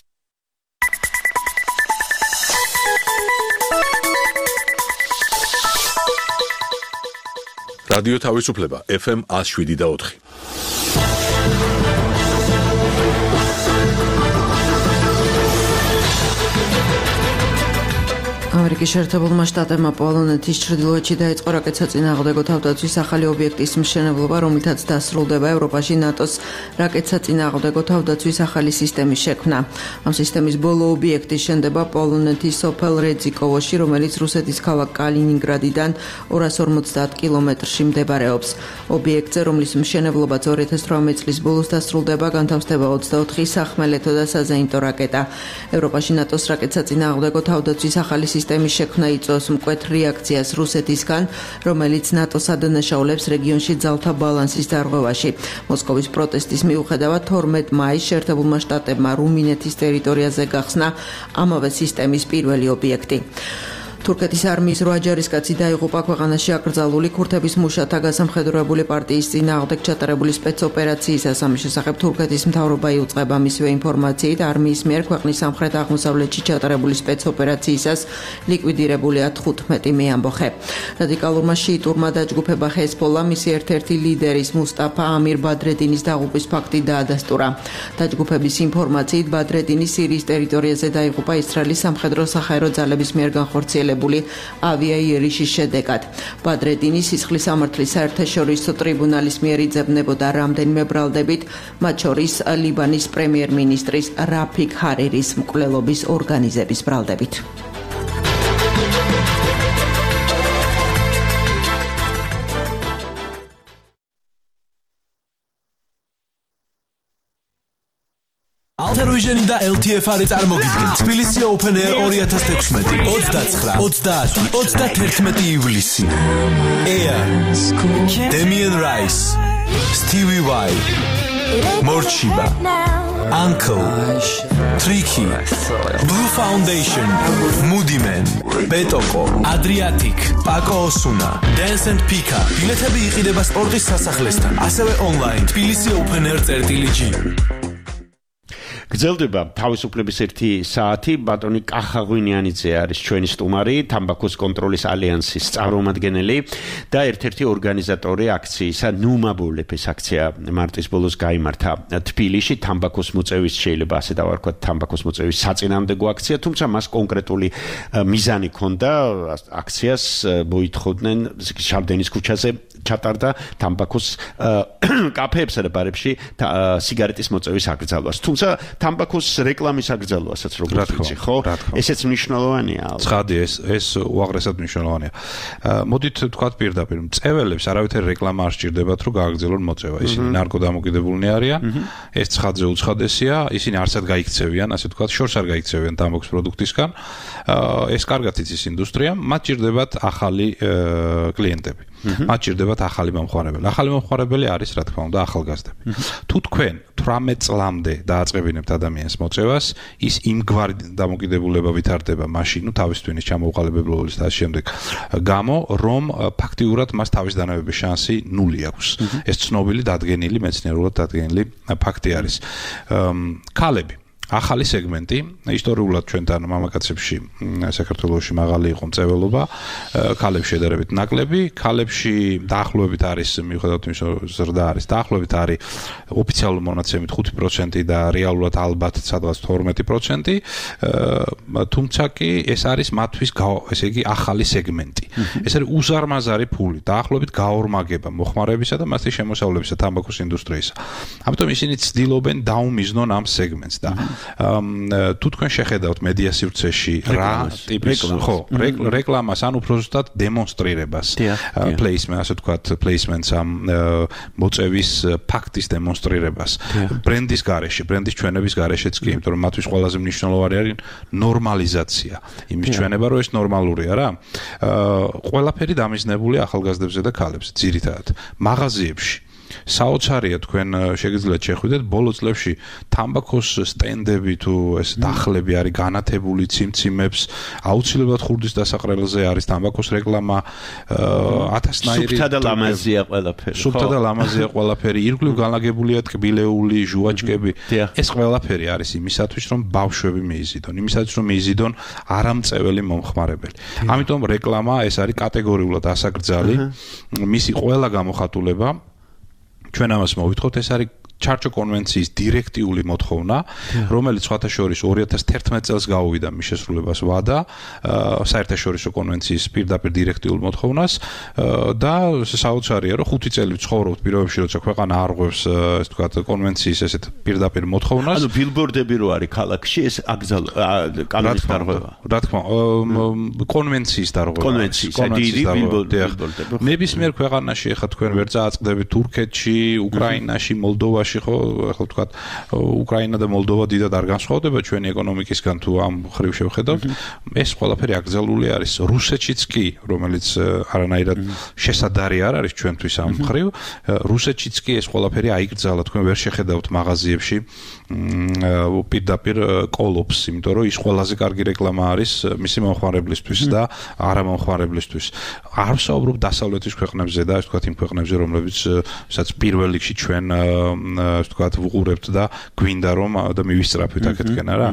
Speaker 1: რადიო თავისუფლება FM 107.4.
Speaker 15: ამერიკის შეერთებულმა შტატებმა პოლონეთის ჩრდილოეთში დაიწყო რაკეტსაწინააღმდეგო თავდაცვის ახალი ობიექტის მშენებლობა, რომლითაც დასრულდება ევროპაში ნატოს რაკეტსაწინააღმდეგო თავდაცვის ახალი სისტემის შექმნა. ამ სისტემის ბოლო ობიექტი შენდება პოლონეთის სოფელ რეძიკოვოში, რომელიც რუსეთის ქალაქ კალინინგრადიდან 250 კილომეტრში მდებარეობს. ობიექტზე, რომლის მშენებლობაც 2018 წლის ბოლოს დასრულდება, განთავსდება 24 სახმელეთო და საზეიმტო რაკეტა. ევროპაში ნატოს რაკეტსაწინააღმდეგო თავდაცვის ახალი სისტემის შექმნა იწვევს მკვეთ რეაქციას რუსეთისგან, რომელიც ნატოს ადანაშაულებს რეგიონში ძალთა ბალანსის დარღვევაში. მოსკოვის პროტესტის მიუხედავად 12 მაისს შეერთებულმა შტატებმა რუმინეთის ტერიტორიაზე გახსნა ამავე სისტემის პირველი ობიექტი. თურქეთის არმიის 8 ჯარისკაცი დაიღუპა ქვეყანაში აკრძალული ქურთების მუშათა გასამხედროებული პარტიის წინააღმდეგ ჩატარებული სპეცოპერაციისას. ამის შესახებ თურქეთის მთავრობა იუწყება მისივე ინფორმაციით, არმიის მიერ ქვეყნის სამხრეთ-აღმოსავლეთში ჩატარებული სპეცოპერაციისას ლიკვიდირებულია 15 მეამბოხე. რადიკალურმა შიიტურმა დაჯგუფება ჰეზბოლა მისი ერთ-ერთი ლიდერის მუსტაფა ამირ ბადრედინის დაღუპვის ფაქტი დაადასტურა. დაჯგუფების ინფორმაციით, ბადრედინი სირიის ტერიტორიაზე დაიღუპა ისრაელის სამხედრო საჰაერო ძალების მიერ განხორციელებული ავიაიერიშის შედეგად. ბადრედინი სისხლის სამართლის საერთაშორისო ტრიბუნალის მიერ იძებნებოდა რამდენიმე ბრალდებით, მათ შორის ლიბანის პრემიერ-მინისტრის რაფიქ ჰარირის მკვლელობის ორგანიზების ბრალდებით.
Speaker 16: Alter-Vision და LTF-არი წარმოგიდგენთ თბილისი Open Air 2016 29-31 ივლისი. Air, Damien Rice, Stevie Y, Morchiba, Uncle, Tricky, Blue Foundation, Moody Man, Betoko, Adriatic, Paco Osuna, Dance and Pika. ბილეთები იყიდება სპორტის სასახლესთან, ასევე online თბილისი Open Air.g.
Speaker 3: გრძელდება თავისუფლების 1 საათი. ბატონი კახა ღვინიანიძე არის ჩვენი სტუმარი, თამბაქოს კონტროლის ალიანსის წარმომადგენელი და ერთ-ერთი ორგანიზატორი აქციისა ნუმაბოლებ. ეს აქცია მარტის ბოლოს გაიმართა თბილისში. თამბაქოს მოწევის, შეიძლება ასე დავარქვათ, თამბაქოს მოწევის საწინააღმდეგო აქცია, თუმცა მას კონკრეტული მიზანი ჰქონდა. აქციას მოითხოვდნენ შარდენის ქუჩაზე ჩატარდა თამბაქოს კაფეებსა და ბარებში სიგარეტის მოწევის აკრძალვას. თუმცა თამბაქოს რეკლამის აკრძალვასაც როგორც ვიცი, ხო? ესეც მნიშვნელოვანია.
Speaker 7: ცხადი, ეს უაღრესად მნიშვნელოვანია. მოდით ვთქვათ პირდაპირ, მწეველებს არავითარი რეკლამა არ სჭირდებათ, რომ გააგრძელონ მოწევა. ისინი ნარკოდამოკიდებულნი არიან. ეს ცხადზე უცხადესია, ისინი არცად გაიქცევიან, ასე ვთქვათ, შორს არ გაიქცევიან თამბაქოს პროდუქტისგან. ეს კარგად იცის ინდუსტრიამ, მათ სჭირდებათ ახალი კლიენტები. მათ სჭირდებათ ახალი მომხმარებელი. ახალი მომხმარებელი არის, რა თქმა უნდა, ახალგაზრდები. თუ თქვენ 18 წლამდე დააწყებინებთ ადამიანს მოწევას, ის იმგვარი დამოკიდებულება ვითარდება მაშინ, ნუ თავის ტვინის ჩამოუყალიბებლობის და შემდეგ გამო, რომ ფაქტიურად მას თავის დანავების შანსი 0 აქვს. ეს ცნობილი, დადგენილი, მეცნიერულად დადგენილი ფაქტი არის. ქალები ახალი სეგმენტი, ისტორიულად ჩვენთან მამაკაცებში საქართველოში მაღალი იყო მწვერვალობა, ქალებში შედარებით ნაკლები, ქალებში დაახლოებით არის მიუხედავად იმისა, რომ ზრდა არის, დაახლოებით არის ოფიციალურ მონაცემით 5% და რეალურად ალბათ სადღაც 12%, თუმცა კი ეს არის მათთვის ესე იგი ახალი სეგმენტი. ეს არის უზარმაზარი ფული, დაახლოებით გაორმაგება მოხმარებისა და მასის შემოსავლებისა თამბაქოს ინდუსტრიისა. ამიტომ ისინი ცდილობენ დაუმიზნონ ამ სეგმენტს და თუ თქვენ შეხედავთ მედია სივრცეში რა ტიპის რეკლამას ან უფრო ზუსტად დემონსტრირებას placement, ასე ვთქვათ, placements ამ მოწევის ფაქტის დემონსტრირებას ბრენდის გარეშე, ბრენდის ჩვენების გარეშეც კი, იმიტომ რომ მათთვის ყველაზე მნიშვნელოვანი არის ნორმალიზაცია. იმის ჩვენება, რომ ეს ნორმალურია რა. ყველაფერი დამიზნებულია ახალგაზრდებზე და ქალებზე, ძირითადად. მაღაზიებში საოცარია თქვენ შეგიძლიათ შეხვიდეთ ბოლო წლებში თამბაქოს სტენდები თუ ეს დახლები არის განათებული ციმციმებს აუცილებლად ხურდის დასაყრელზე არის თამბაქოს რეკლამა 1000-ნაირი
Speaker 3: სუფთა და ლამაზია ყველაფერი
Speaker 7: სუფთა და ლამაზია ყველაფერი ირგვლივ განლაგებულია ტკბილეული ჟუვაჭკები ეს ყველაფერი არის იმისათვის რომ ბავშვები მიიზიდონ იმისათვის რომ მიიზიდონ არამწეველი მომხმარებელი ამიტომ რეკლამა ეს არის კატეგორიულად ასაკრძალი მისი ყველა გამოხატულება ჩვენ ამას მოვითხოვთ ეს არის ჩარჩო კონვენციის დირექტიული მოთხოვნა, რომელიც სხვათა შორის 2011 წელს გაუვიდა მის შესრულებას ვადა, საერთაშორისო კონვენციის პირდაპირ დირექტიულ მოთხოვნას და საოცარია, რომ 5 წელი ვცხოვრობთ პირობებში, როცა ქვეყანა არღვევს, ესე ვთქვათ, კონვენციის ესეთ პირდაპირ მოთხოვნას.
Speaker 3: ანუ ბილბორდები რო არის ქალაქში, ეს კანონის დარღვევა.
Speaker 7: რა თქმა უნდა, კონვენციის დარღვევა.
Speaker 3: კონვენციის ბილბორდები.
Speaker 7: ნებისმიერ ქვეყანაში ახლა თქვენ ვერ წააწყდებით თურქეთში, უკრაინაში, მოლდოვაში ხო ახლა ვთქვათ უკრაინა და მოლდოვა დიდად არ განსხვავდება ჩვენი ეკონომიკისგან თუ ამ ხრივ შევხედავთ ეს ყველაფერი აკრძალული არის რუსეთშიც კი რომელიც არანაირად შესაძარი არ არის ჩვენთვის ამ ხრივ რუსეთშიც კი ეს ყველაფერი აიკრძალა თქვენ ვერ შეხედავთ მაღაზიებში პირდაპირ კოლობს იმიტომ რომ ის ყველაზე კარგი რეკლამა არის მისი მომხმარებლისთვის და არა მომხმარებლისთვის არ ვსაუბრობ დასავლეთის ქვეყნებზე და ასე ვთქვათ იმ ქვეყნებზე რომლებიც სადაც პირველ რიგში ჩვენ ასე ვთქვათ ვუყურებთ და გვინდა რომ და მივისწრაფვით აქეთკენ არა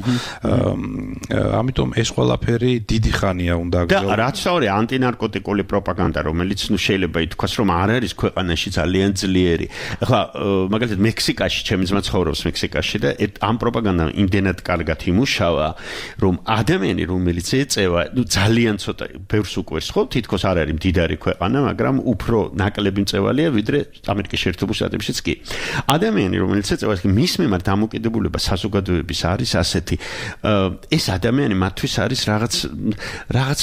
Speaker 7: ამიტომ ეს ყველაფერი დიდი ხანია უნდა
Speaker 3: აგზავნოს და რაც სწორია ანტინარკოტიკული პროპაგანდა რომელიც ნუ შეიძლება ითქვას რომ არ არის ქვეყანაში ძალიან ძლიერი ახლა მაგალითად მექსიკაში ჩემი ძმა ცხოვრობს მექსიკაში და ამ პროპაგანდამ იმდენად კარგად იმუშავა რომ ადამიანი რომელიც ეწევა ნუ ძალიან ცოტა ბევრს უკვირს ხო თითქოს არ არის მდიდარი ქვეყანა მაგრამ უფრო ნაკლები მწევალია ვიდრე ამერიკის შეერთებულ შტატებშიც კი ადამიანი რომელიც ეწევა მის მიმართ დამოკიდებულება საზოგადოების არის ასეთი ეს ადამიანი მათთვის არის რაღაც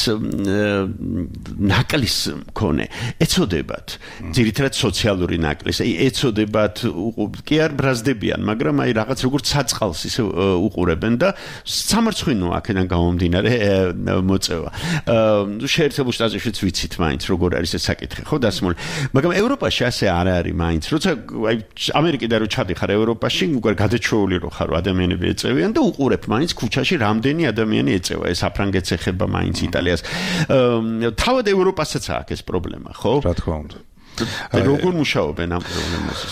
Speaker 3: ნაკლის მქონე ეწოდებათ ძირითადად სოციალური ნაკლის ეწოდებათ კი არ ბრაზდებიან მაგრამ აი რაღაც როგორც საწყალს ისე უყურებენ და სამარცხვინო აქედან გამომდინარე მოწევა შეერთებულ შტატებშიც ვიცით მაინც როგორ არის ეს საკითხი ხო დასმული მაგრამ ევროპაში ასე არ არის მაინც როცა აი ამერიკიდან რო ჩადიხარ ევროპაში უკვე გადაჩეული რო ხარ ადამიანები ეწევიან და უყურებ მაინც ქუჩაში რამდენი ადამიანი ეწევა ეს საფრანგეთს ეხება მაინც იტალიას თავად ევროპასაც აქვს ეს პრობლემა ხო
Speaker 7: რა თქმა უნდა
Speaker 3: როგორ მუშაობენ ამ პრობლემაზე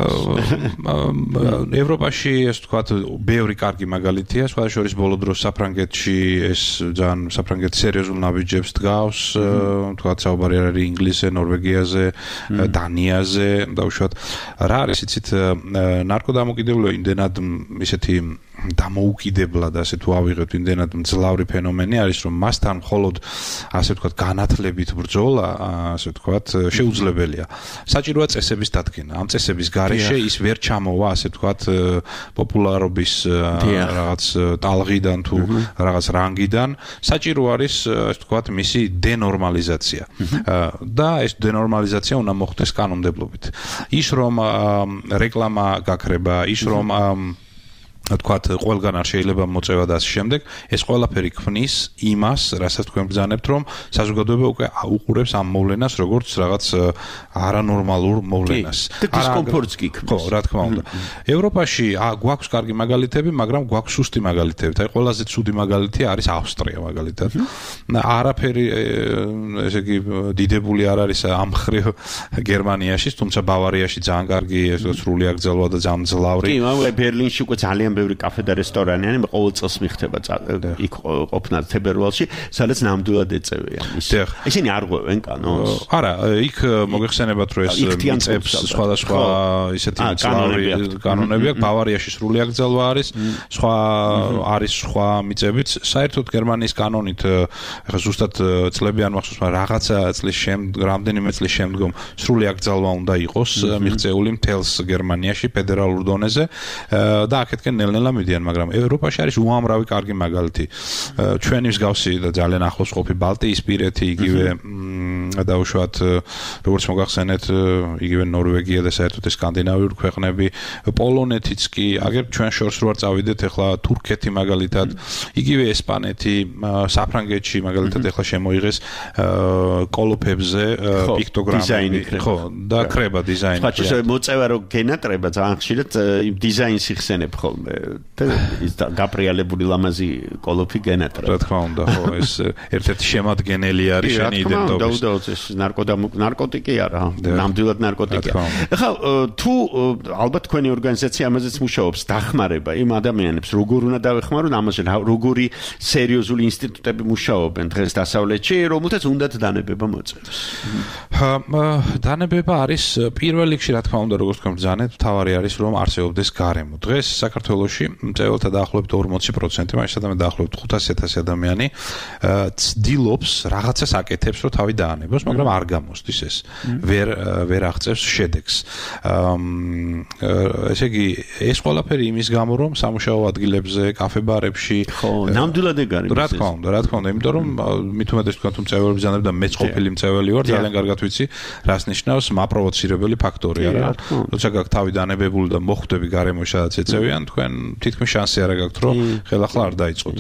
Speaker 3: საინტერესო
Speaker 7: ევროპაში ეს თქვათ ბევრი კარგი მაგალითია სხვათა შორის ბოლო დროს საფრანგეთში ეს ძალიან საფრანგეთი სერიოზულ ნაბიჯებს დგავს თქვათ საუბარი არის ინგლისზე ნორვეგიაზე დანიაზე დაუშვათ რა არის იცით ნარკოდამოკიდებულება იმდენად ისეთი დამოუკიდებლად ასე თუ ავიღებთ იმდენად მძლავრი ფენომენი არის რომ მასთან მხოლოდ ასე ვთქვათ განათლებით ბრძოლა ასე ვთქვათ შეუძლებელია საჭიროა წესების დადგენა ამ წესების გარეშე ის ვერ ჩამოვა ასე ვთქვათ პოპულარობის რაღაც ტალღიდან თუ რაღაც რანგიდან საჭირო არის ასე ვთქვათ მისი დენორმალიზაცია და ეს დენორმალიზაცია უნდა მოხდეს კანონმდებლობით ის რომ რეკლამა გაქრება ის რომ თქვათ ყველგან არ შეიძლება მოწევა და ასე შემდეგ ეს ყველაფერი ქმნის იმას რასაც თქვენ ბრძანებთ რომ საზოგადოება უკვე უყურებს ამ მოვლენას როგორც რაღაც არანორმალურ მოვლენას
Speaker 3: დისკომფორტს კი ქმნის
Speaker 7: ხო რა თქმა უნდა ევროპაში გვაქვს კარგი მაგალითები მაგრამ გვაქვს სუსტი მაგალითები და ყველაზე ცუდი მაგალითი არის ავსტრია მაგალითად არაფერი ესე იგი დიდებული არ არის ამ ხრივ გერმანიაში თუმცა ბავარიაში ძალიან კარგი ეს სრული აკრძალვა და ძალიან მძლავრი
Speaker 3: კი მაგრამ ბერლინში უკვე ძალიან ბევრი კაფე და რესტორანიანი ყოველ წელს მიხდება იქ ყოფნა თებერვალში, სადაც ნამდვილად ეწევიან ისინი არ ღვევენ კანონს?
Speaker 7: არა, იქ მოგეხსენებათ რომ ეს მიწებს სხვადასხვა ისეთი კანონები აქვს, ბავარიაში სრული აკრძალვა არის, სხვა მიწებიც, საერთოდ გერმანიის კანონით ახლა ზუსტად წლები არ მახსოვს, მაგრამ რაღაცა წლის შემდგომ, რამდენიმე წლის შემდგომ სრული აკრძალვა უნდა იყოს მიღწეული მთელს გერმანიაში ფედერალურ დონეზე და აქეთკენ ნელ-ნელა მიდიან, მაგრამ ევროპაში არის უამრავი კარგი მაგალითი. ჩვენი მსგავსი და ძალიან ახლოს ყოფი ბალტიისპირეთი, იგივე დაუშვათ როგორც მოგახსენეთ, იგივე ნორვეგია და საერთოდ სკანდინავიური ქვეყნები, პოლონეთიც კი, აგერ ჩვენ შორს რო არ წავიდეთ, ახლა თურქეთი მაგალითად, იგივე ესპანეთი, საფრანგეთში მაგალითად ახლა შემოიღეს კოლოფებზე პიქტოგრამები, ხო, და ხრება დიზაინი.
Speaker 3: სხვა შეიძლება მოწევა რომ გენატრება ძალიან ხშირად დიზაინს იხსენებ ხოლმე და ის გაპრიალებული ლამაზი კოლოფი გენატრება.
Speaker 7: რა თქმა უნდა, ხო, ეს ერთ-ერთი შემადგენელი არის შენი იდენტობის.
Speaker 3: ეს ნარკოტიკი არა, ნამდვილად ნარკოტიკია. ახლა თუ ალბათ თქვენი ორგანიზაცია ამაზეც მუშაობს, დახმარება იმ ადამიანებს როგორ უნდა დავეხმაროთ, ამაზე როგორი სერიოზული ინსტიტუტები მუშაობენ დღეს დასავლეთში, რომელთაც უნდათ დანებება მოწევს.
Speaker 7: დანებება არის პირველ რიგში, რა თქმა უნდა, როგორც თქვენ ბრძანეთ, თავარი არის რომ არსებობდეს გარემო. დღეს საქართველოში მწეველთა დაახლოებით 40%, მაგალითად დაახლოებით 500,000 ადამიანი ცდილობს რაღაცას აკეთებს, რომ თავი დაანებოს, მაგრამ არ გამოსდის ეს. ვერ აღწევს შედეგს. ესე იგი, ეს ყველაფერი იმის გამო, რომ სამუშაო ადგილებზე, კაფე-ბარებში,
Speaker 3: ხო, ნამდვილად ეგ არის.
Speaker 7: რა თქმა უნდა, იმიტომ რომ მით უმეტეს თქვენ თუ მწეველი ბრძანებ და მეც ყოფილი მწეველი ვარ, ძალიან კარგად ვიცი, რას ნიშნავს მაპროვოცირებელი ფაქტორია რა. როცა გაქვთ თავი დანებებული და მოხვდები გარემოში, სადაც ეწევიან, თქვენ თითქმის შანსი არ გაქვთ, რომ ხელახლა არ დაიწყოთ.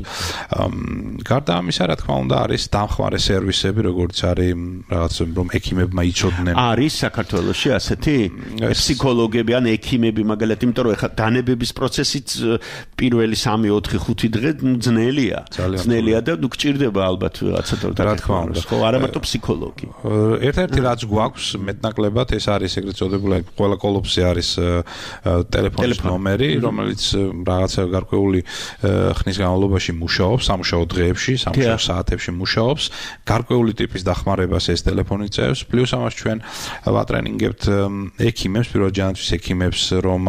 Speaker 7: გარდა ამისა, რა თქმა უნდა, არის დამხმარე სერვისები, როგორც არის რაღაც რომ ექიმებმა იცოდნენ.
Speaker 3: არის საქართველოში ასეთი ფსიქოლოგები ან ექიმები მაგალითად, იმიტომ რომ ეხლა დანებების პროცესიც პირველი 3-4-5 დღე ძნელია. ძნელია და გჭირდება ალბათ რაღაცა
Speaker 7: რა თქმა უნდა.
Speaker 3: ხო, არა მარტო ფსიქოლოგი.
Speaker 7: ერთ-ერთი რაც გვაქვს მეტნაკლებად, ეს არის ეგრეთ წოდებული, ყველა კოლოფზე არის ტელეფონის ნომერი, რომელიც რაღაცა გარკვეული ხნის განმავლობაში მუშაობს, სამუშაო დღეებში, სამუშაო საათებში მუშაობს, გარკვეული ტიპის დახმარებას ეს ტელეფონი წევს, პლუს ამას ჩვენ ვატრენინგებთ ექიმებს, პირველ ჯანათვის ექიმებს, რომ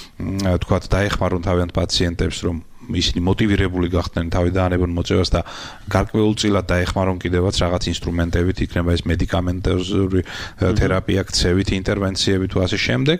Speaker 7: თქვათ დაეხმარონ თავიანთ პაციენტებს, რომ ისინი მოტივირებული გახდნენ თავი დაანებონ მოწევას და გარკვეულწილად დაეხმარონ კიდევაც რაღაც ინსტრუმენტებით, იქნება ეს მედიკამენტოზური თერაპია, ქცევით, ინტერვენციები თუ ასე შემდეგ,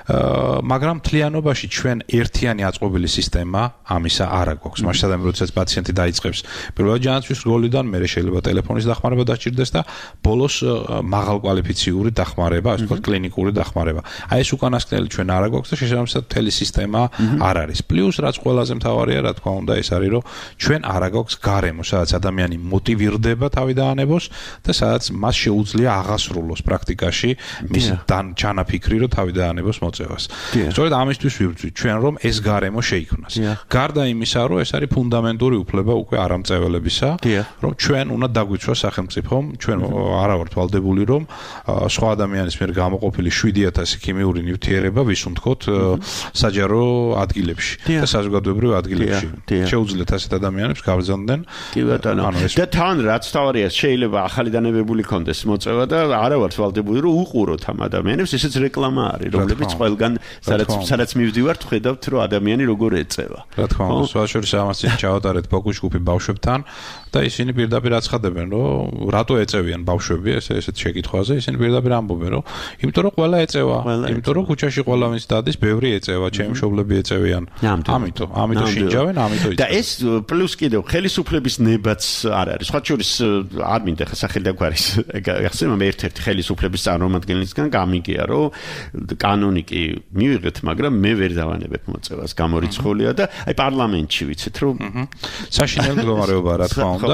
Speaker 7: მაგრამ მთლიანობაში ჩვენ ერთიანი აწყობილი სისტემა ამისა არ აქვს. მაშინ როდესაც პაციენტი დაიწყებს პირველად ჯანათვის რგოლიდან, მერე შეიძლება ტელეფონის დახმარება დასჭირდეს და ბოლოს მაღალკვალიფიციური დახმარება, ასე ვთქვათ, კლინიკური დახმარება. აი ეს უკანასკნელი ჩვენ არ აქვს და შესაბამისად მთელი სისტემა არ არის. პლუს რაც ყველაზე მთავარია, რა თქმა უნდა, ეს არის, რომ ჩვენ არ აქვს გარემო, სადაც ადამიანი მოტივირდება თავი დაანებოს და სადაც მას შეუძლია აღასრულოს პრაქტიკაში მის ჩანაფიქრი, რომ თავი დაანებოს მოწევას. სწორედ ამისთვის ვიბრძვით ჩვენ, რომ ეს გარემო შეიქმნას. გარდა იმისა, რომ ეს არის ფუნდამენტური უფლება უკვე არამწეველებისა, რომ ჩვენ უნდა დაგვიცვას სახელმწიფომ, ჩვენ არა ვართ ვალდებული, რომ სხვა ადამიანის მიერ გამოყოფილი 7,000 ქიმიური ნივთიერება ვისუნთქოთ საჯარო ადგილებში და საზოგადოებრივ ადგილებში. შეუძლიათ ასეთ ადამიანებს გავზონდნენ.
Speaker 3: კი ბატონო. და თან რაც თავარია, შეიძლება ახალი დანებებული კონდეს მოწევა და არა ვართ ვალდებული რომ უყუროთ ამ ადამიანებს, ესეც რეკლამა არის, რომლებიც ყველგან სადაც მივდივართ, ხედავთ რომ ადამიანი როგორ ეწევა.
Speaker 7: რა თქმა უნდა, სხვაშორის ამას ჩავატარეთ ფოკუს ჯგუფი ბავშვებთან და ისინი პირდაპირ აცხადებენ, რომ რატო ეწევიან ბავშვები ესეთ შეკითხვაზე, ისინი პირდაპირ ამბობენ, რომ იმიტომ რომ ყველა ეწევა, იმიტომ რომ ქუჩაში ყველა ვინც დადის, ბევრი ეწევა, ჩემი მშობლები ეწევიან. ამიტომ შინჯავენ, ამიტომ
Speaker 3: და ეს პლუს კიდევ ხელისუფლების ნებაც არ არის. სხვა შორის არ მინდა ხა სახელი დაგვარის. ახსენე მე ერთ-ერთი ხელისუფლების წარმომადგენლისგან გამიგია, რომ კანონი კი მივიღეთ, მაგრამ მე ვერ დავანებებ მოწევას. გამორიცხულია და აი პარლამენტში ვიცით, რომ
Speaker 7: საშინელი მდგომარეობა რა თქმა უნდა.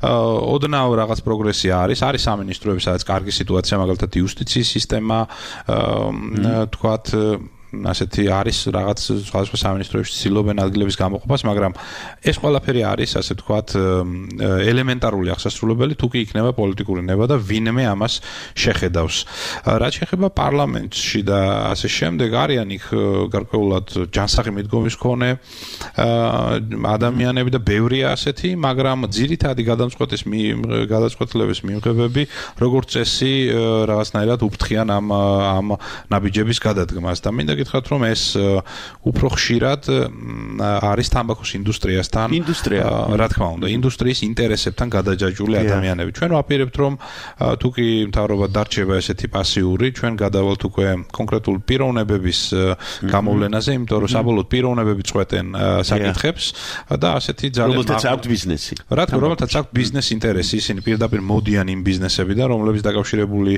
Speaker 7: ოდნავ რაღაც პროგრესია არის სამინისტროები, სადაც კარგი სიტუაცია, მაგალითად იუსტიციის სისტემა, თქვათ ასეთი არის რაღაც სხვადასხვა სამინისტროებში ცდილობენ ადგილების გამოყოფას, მაგრამ ეს ყველაფერი არის, ასე ვთქვათ, ელემენტარული აღსასრულებელი, თუ კი იქნება პოლიტიკური ნება და ვინმე ამას შეხედავს. რაც შეეხება პარლამენტში და ასე შემდეგ, არიან იქ გარკვეულად ჯანსაღი მიდგომის მქონე ადამიანები და ბევრია ასეთი, მაგრამ ძირითადი გადაწყვეტილების მიღებები, როგორც წესი, რაღაცნაირად უფრთხიან ამ ნაბიჯების გადადგმას და მინდა გითხრათ, რომ ეს უფრო ხშირად არის თამბაქოს ინდუსტრიასთან, რა თქმა უნდა, ინდუსტრიის ინტერესებთან გადაჯაჭვული ადამიანები. ჩვენ ვაპირებთ, რომ თუ კი მთავრობა დარჩება ესეთი პასიური, ჩვენ გადავალთ უკვე კონკრეტულ პიროვნებების გამოვლენაზე, იმიტომ რომ საბოლოოდ პიროვნებები წვეტენ საკითხებს და ასეთი ძალიან
Speaker 3: რომელთაც აქვთ ბიზნესი.
Speaker 7: რა თქმა უნდა, რომელთაც აქვთ ბიზნეს ინტერესი, ისინი პირდაპირ მოდიან იმ ბიზნესებიდან, რომელიც დაკავშირებული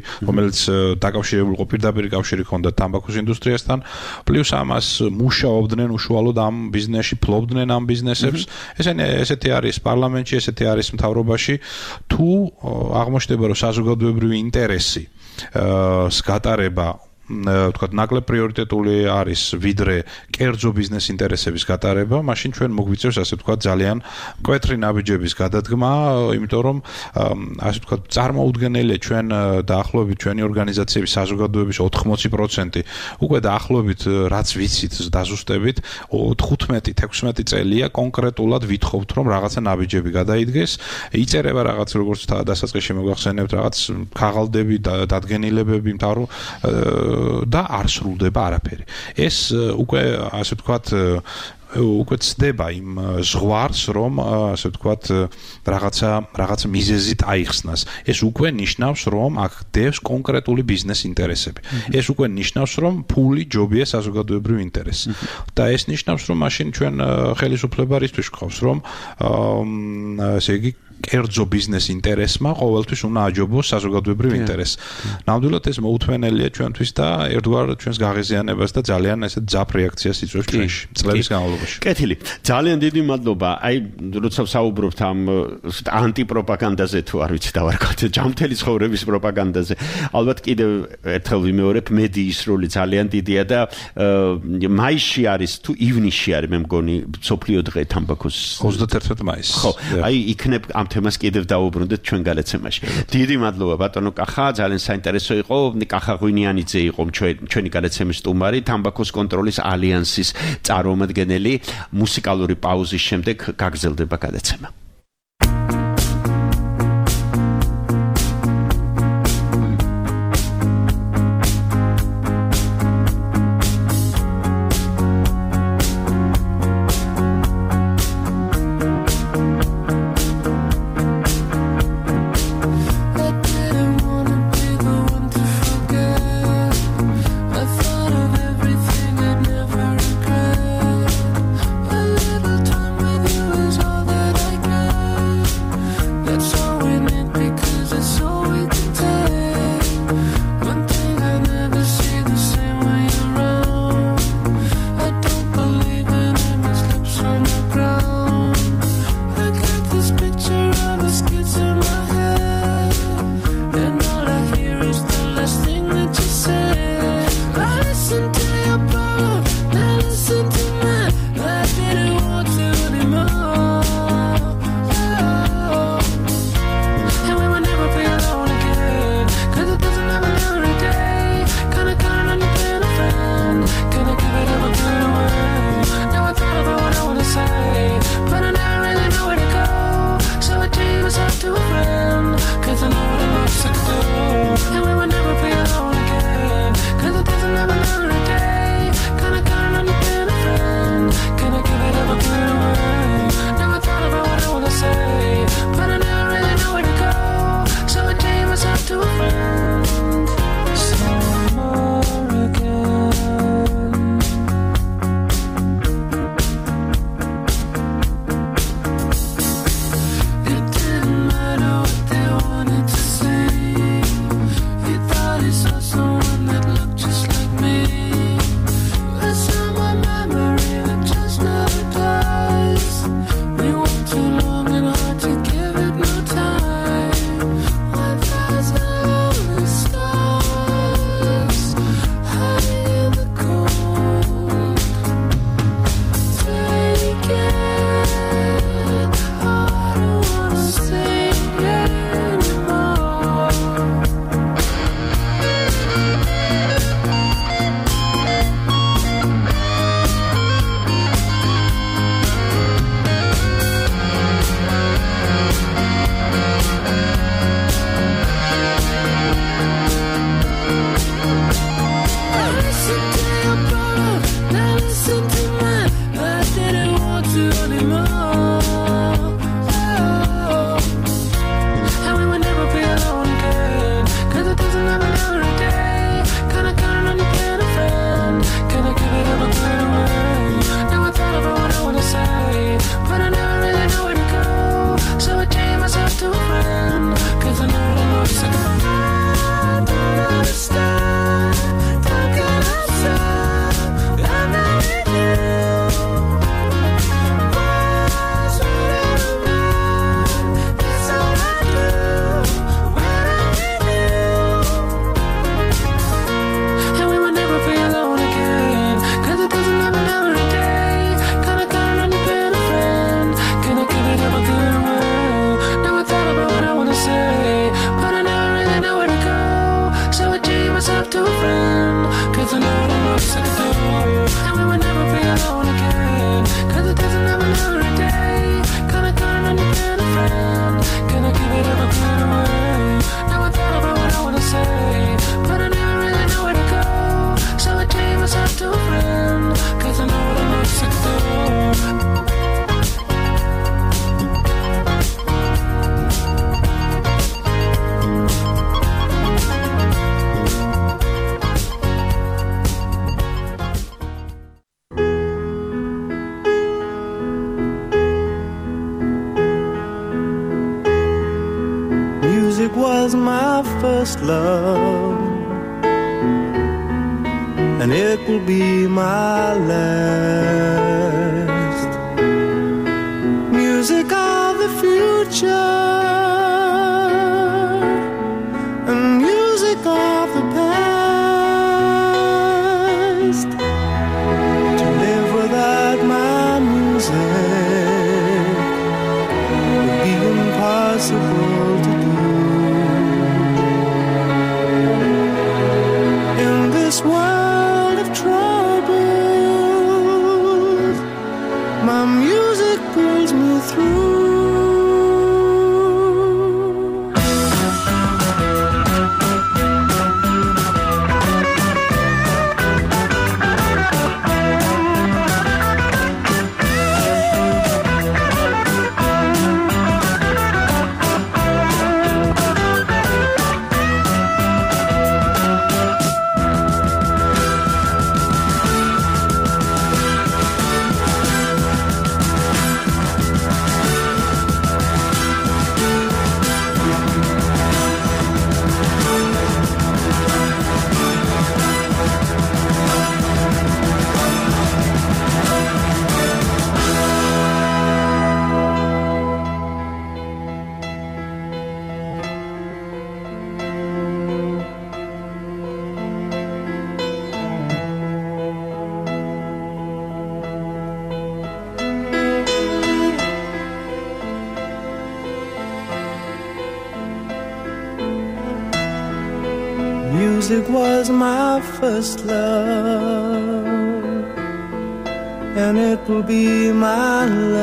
Speaker 7: იყო პირდაპირ კავშირი ჰქონდათ თამბაქოს ინდუსტრიასთან, პლუს ამას მუშაობდნენ უშუალოდ ამ ბიზნესში, ფლობდნენ ამ ბიზნესებს. ესეთი არის პარლამენტში, ესეთი არის მთავრობაში. თუ აღმოჩნდება, რომ საზოგადოებრივი ინტერესი გატარება ვთქვათ, ნაკლებ პრიორიტეტული არის ვიდრე კერძო ბიზნეს ინტერესების გატარება, მაშინ ჩვენ მოგვიწევს, ასე ვთქვათ, ძალიან მკვეთრი ნაბიჯების გადადგმა, იმიტომ რომ ასე ვთქვათ, წარმოუდგენელია ჩვენ დაახლოებით ჩვენი ორგანიზაციების საზოგადოების 80% უკვე დაახლოებით რაც ვიცით, დაზუსტებით 15-16 წელია კონკრეტულად ვითხოვთ, რომ რაღაცა ნაბიჯები გადაიდგეს, იწერება რაღაც როგორც დასაწყისში მოგახსენებთ, რაღაც ქაღალდები, დადგენილებები, მთავრო და არ სრულდება არაფერი. ეს უკვე ასე ვთქვათ უკვე ცდება იმ ზღვარს, რომ ასე ვთქვათ რაღაცა მიზეზით აიხსნას. ეს უკვე ნიშნავს, რომ აქ დევს კონკრეტული ბიზნეს ინტერესები. ეს უკვე ნიშნავს, რომ ფული ჯობია საზოგადოებრივ ინტერესს. და ეს ნიშნავს, რომ მაშინ ჩვენ ხელისუფლება რისთვის გვყავს, რომ ესე იგი კერძო ბიზნეს ინტერესმა ყოველთვის უნდა აჯობოს საზოგადოებრივ ინტერესს. ნამდვილად ეს მოუთმენელია ჩვენთვის და ერთგვარ ჩვენს გაღიზიანებას და ძალიან ესეთ ძაფ რეაქციას იწვევს ჩვენში წლების განმავლობაში.
Speaker 3: კეთილი. ძალიან დიდი მადლობა. აი, როცა საუბრობთ ამ ანტიპროპაგანდაზე თუ არ ვიცი დავარქვათ, ჯანმრთელი ცხოვრების პროპაგანდაზე. ალბათ კიდევ ერთხელ ვიმეორებ, მედიის როლი ძალიან დიდია და მაისში არის თუ ივნისში არის, მე მგონი, მსოფლიო დღე თამბაქოს
Speaker 7: 31 მაისს.
Speaker 3: ხო, აი იქნებ ამ თემას კიდევ დავუბრუნდეთ ჩვენ გადაცემაში. დიდი მადლობა ბატონო კახა, ძალიან საინტერესო იყო. კახა ღვინიანიძე იყო ჩვენი გადაცემის სტუმარი, თამბაქოს კონტროლის ალიანსის წარმომადგენელი. მუსიკალური პაუზის შემდეგ გაგრძელდება გადაცემა.
Speaker 17: Time with you is all that I can. you anymore. And we will never be alone again. 'Cause it doesn't happen every day. Can I count on you being a friend? Can I give it up and get away? Now I thought about what I wanna say, but I never really know where to go. So I changed myself to a friend. 'Cause I know the most I can find. I don't understand. How can I say I'm not with you? Why's whatever mine? It's all I do when I'm with you. And we will never be alone again. 'Cause it doesn't happen every day. Can I count on you being a friend? Can I give it up and get away? Now I thought about what I wanna say, but I never really know where to go. So I changed myself to a friend. 'Cause I know the most I can do. And we will never be alone again. 'Cause it doesn't happen every day. Can I count on you being a friend? Can I give it up and get away? Now I thought about what I wanna say, but I never really know where to go. So I changed myself to a friend. 'Cause I know the most I can do.
Speaker 18: Music was my first love, and it will be my last. Music of the future, and music of the past. To live without my music would be impossible to do. In this world of troubles, my music pulls me through. Music was my first love, and it will be my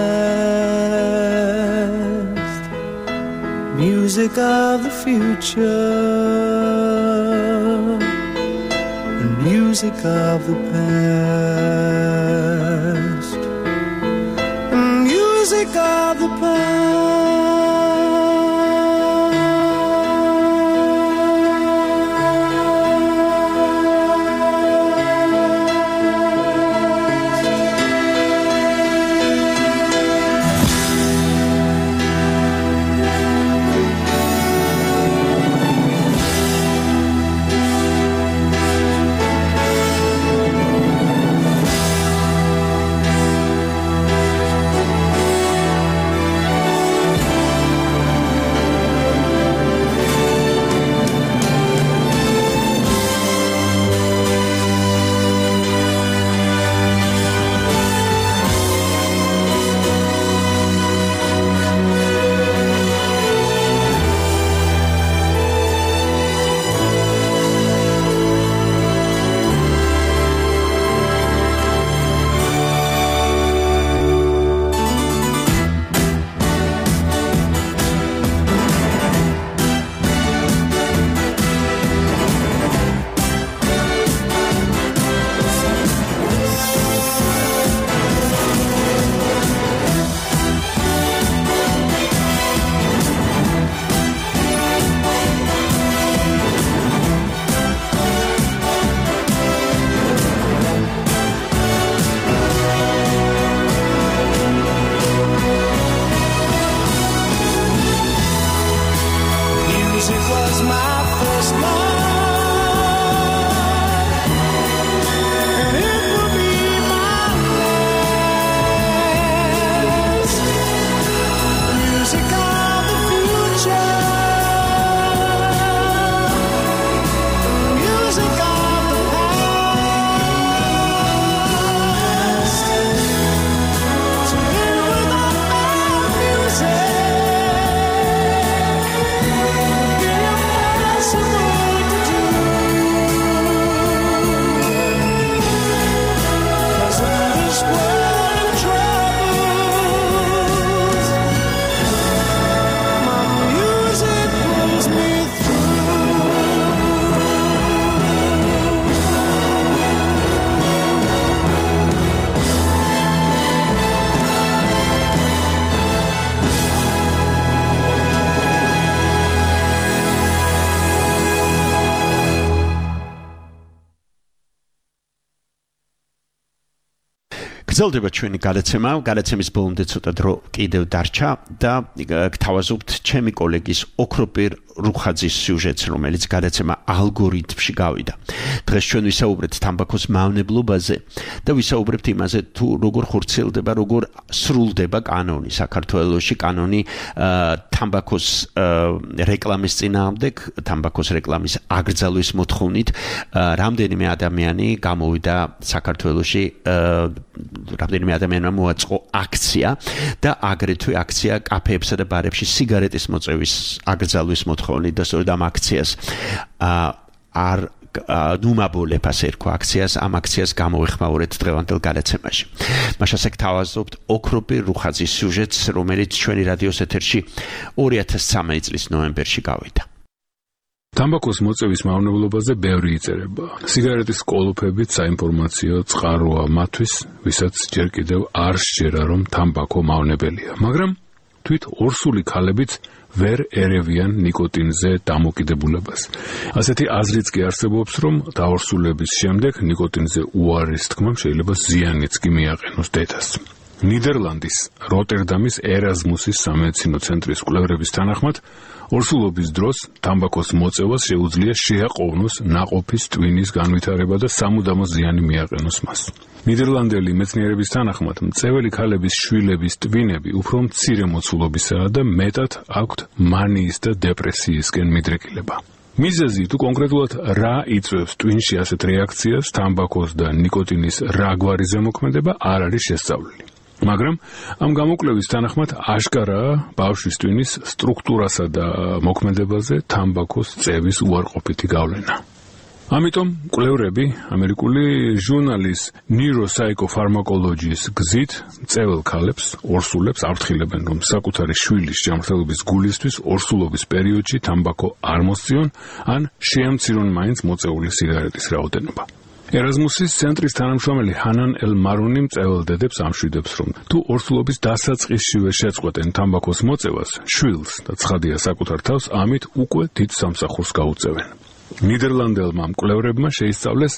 Speaker 18: last. Music of the future, and music of the past, and music of the past.
Speaker 3: გრძელდება ჩვენი გადაცემა, გადაცემის ბოლომდე ცოტა დრო კიდევ დარჩა და გთავაზობთ ჩემი კოლეგის ოქროპირ რუხაძის სიუჟეტს, რომელიც გადაცემა ალგორითმში გავიდა. დღეს ჩვენ ვისაუბრეთ თამბაქოს მავნებლობაზე და ვისაუბრებთ იმაზე, თუ როგორ ხორციელდება, როგორ სრულდება კანონი საქართველოში, კანონი თამბაქოს რეკლამის წინააღმდეგ, თამბაქოს რეკლამის აკრძალვის მოთხოვნით, რამდენიმე ადამიანი გამოვიდა საქართველოში, რამდენიმე ადამიანმა მოაწყო აქცია და აგრეთვე აქცია კაფეებსა და ბარებში სიგარეტის მოწევის აკრძალვის მოთხოვნით და სწორედ ამ აქციას არ ნუმაბოლებ ასე რქვა აქციას, ამ აქციას გამოვეხმაურეთ დღევანდელ გადაცემაში. მაშასე გთავაზობთ ოქროპირ რუხაძის სიუჟეტს, რომელიც ჩვენი რადიოს ეთერში 2013 წლის ნოემბერში გავიდა.
Speaker 19: თამბაქოს მოწევის მავნებლობაზე ბევრი იწერება. სიგარეტის კოლოფებით საინფორმაციო წყაროა მათთვის, ვისაც ჯერ კიდევ არ სჯერა, რომ თამბაქო მავნებელია, მაგრამ თვით ორსული ქალებიც ვერ ერევიან ნიკოტინზე დამოკიდებულებას. ასეთი აზრიც კი არსებობს, რომ დაორსულების შემდეგ ნიკოტინზე უარის თქმამ შეიძლება ზიანიც კი მიაყენოს დედას. ნიდერლანდის როტერდამის ერაზმუსის სამედიცინო ცენტრის კვლევრების თანახმად, ორსულობის დროს თამბაქოს მოწევას შეუძლია შეაყოვნოს ნაყოფის ტვინის განვითარება და სამუდამო ზიანი მიაყენოს მას. ნიდერლანდელი მეცნიერების თანახმად, მწეველი ქალების შვილების ტვინები უფრო მცირე მოცულობისაა და მეტად აქვთ მანიის და დეპრესიისკენ მიდრეკილება. მიზეზი თუ კონკრეტულად რა იწვევს ტვინში ასეთ რეაქციას, თამბაქოს და ნიკოტინის რა გვარი ზემოქმედება არ არის შესწავლილი. მაგრამ ამ გამოკვლევის თანახმად აშკარაა ბავშვის ტვინის სტრუქტურასა და მოქმედებაზე თამბაქოს წევის უარყოფითი გავლენა. ამიტომ კვლევრები ამერიკული ჟურნალის Neuropsychopharmacology-ის გზით მწეվել ქალებს, ორსულებს აფრთხილებენ, რომ საკუთარი შვილის ჯანმრთელობის გულისთვის ორსულობის პერიოდში თამბაქო არ მოსწიონ, ან შეამცირონ მაინც მოწეული სიგარეტის რაოდენობა. ერაზმუსის ცენტრის თანამშრომელი ჰანან ელ მარუნი მწეվել დედებს ამშვიდებს, რომ თუ ორსულობის დასაწყისშივე შეწყვეტენ თამბაქოს მოწევას, შვილს და ცხადია საკუთარ თავს, ამით უკვე დიდ სამსახურს გაუწევენ. ნიდერლანდელმა მკვლევრებმა შეისწავლეს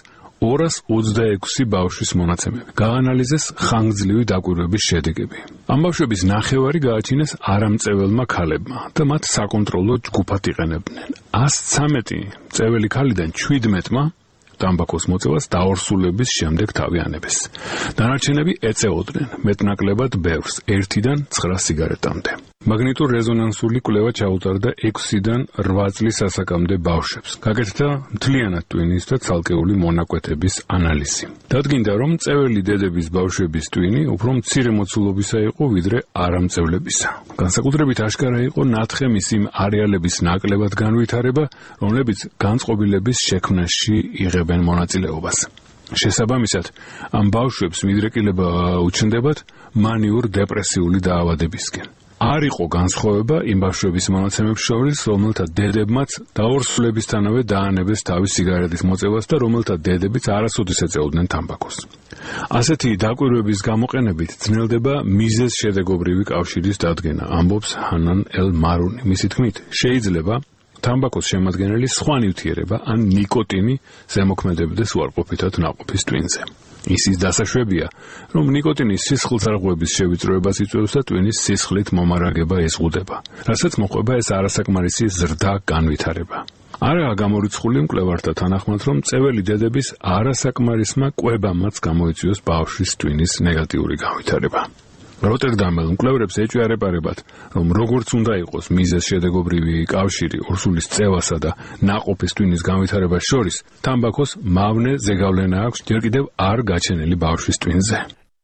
Speaker 19: 226 ბავშვის მონაცემები. გაანალიზეს ხანგრძლივი დაკვირვების შედეგები. ამ ბავშვების ნახევარი გააჩინეს არამწეველმა ქალებმა და მათ საკონტროლო ჯგუფად იყენებდნენ. 113 მწეველი ქალიდან 17-მა თამბაქოს მოწევას დაორსულების შემდეგ თავი ანებეს. დანარჩენები ეწეოდნენ მეტნაკლებად ბევრს, 1-დან 9 სიგარეტამდე. მაგნიტურ რეზონანსული კვლევა ჩაუტარდა 6-დან 8 წლის ასაკამდე ბავშვებს. გაკეთდა მთლიანად ტვინის და ცალკეული მონაკვეთების ანალიზი. დადგინდა, რომ მწეველი დედების ბავშვების ტვინი უფრო მცირე მოცულობისა იყო ვიდრე არამწევლებისა. განსაკუთრებით აშკარა იყო ნათხემის იმ არეალების ნაკლებად განვითარება, რომლებიც განწყობილების შექმნაში იღებენ მონაწილეობას. შესაბამისად, ამ ბავშვებს მიდრეკილება უჩნდებათ მანიურ დეპრესიული დაავადებისკენ. არ იყო განსხვავება იმ ბავშვების მონაცემებს შორის, რომელთა დედებმაც დაორსულებისთანავე დაანებეს თავის სიგარეტის მოწევას და რომელთა დედებიც არასოდეს ეწეოდნენ თამბაქოს. ასეთი დაკვირვების გამოყენებით ძნელდება მიზეზ-შედეგობრივი კავშირის დადგენა, ამბობს ჰანან ელ მარუნი. მისი თქმით, შეიძლება თამბაქოს შემადგენელი სხვა ნივთიერება ან ნიკოტინი ზემოქმედებდეს უარყოფითად ნაყოფის ტვინზე. ისის დასაშვებია, რომ ნიკოტინი სისხლძარღვების შევიწროებას იწვევს და ტვინის სისხლით მომარაგება ეზღუდება, რასაც მოყვება ეს არასაკმარისი ზრდა განვითარება. არაა გამორიცხული მკვლევართა თანახმად, რომ მწეველი დედების არასაკმარისმა კვებამაც გამოიწვიოს ბავშვის ტვინის ნეგატიური განვითარება. როტერდამელ მკვლევრებს ეჭვიარებარებათ, რომ როგორც უნდა იყოს მიზეზ-შედეგობრივი კავშირი ორსულის წევასა და ნაყოფის ტვინის განვითარებას შორის, თამბაქოს მავნე ზეგავლენა აქვს ჯერ კიდევ არ გაჩენილი ბავშვის ტვინზე.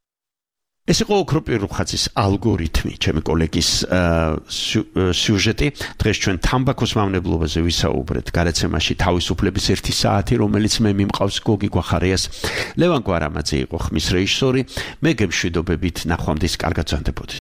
Speaker 3: ეს იყო ოქროპირ რუხაძის ალგორითმი, ჩემი კოლეგის სიუჟეტი. დღეს ჩვენ თამბაქოს მავნებლობაზე ვისაუბრეთ გადაცემაში თავისუფლების 1 საათი, რომელიც მე მიმყავს გოგი გვახარიას. ლევან გვარამაძე იყო ხმის რეჟისორი. მე გემშვიდობებით ნახვამდის კარგად ვზარდებოდეთ.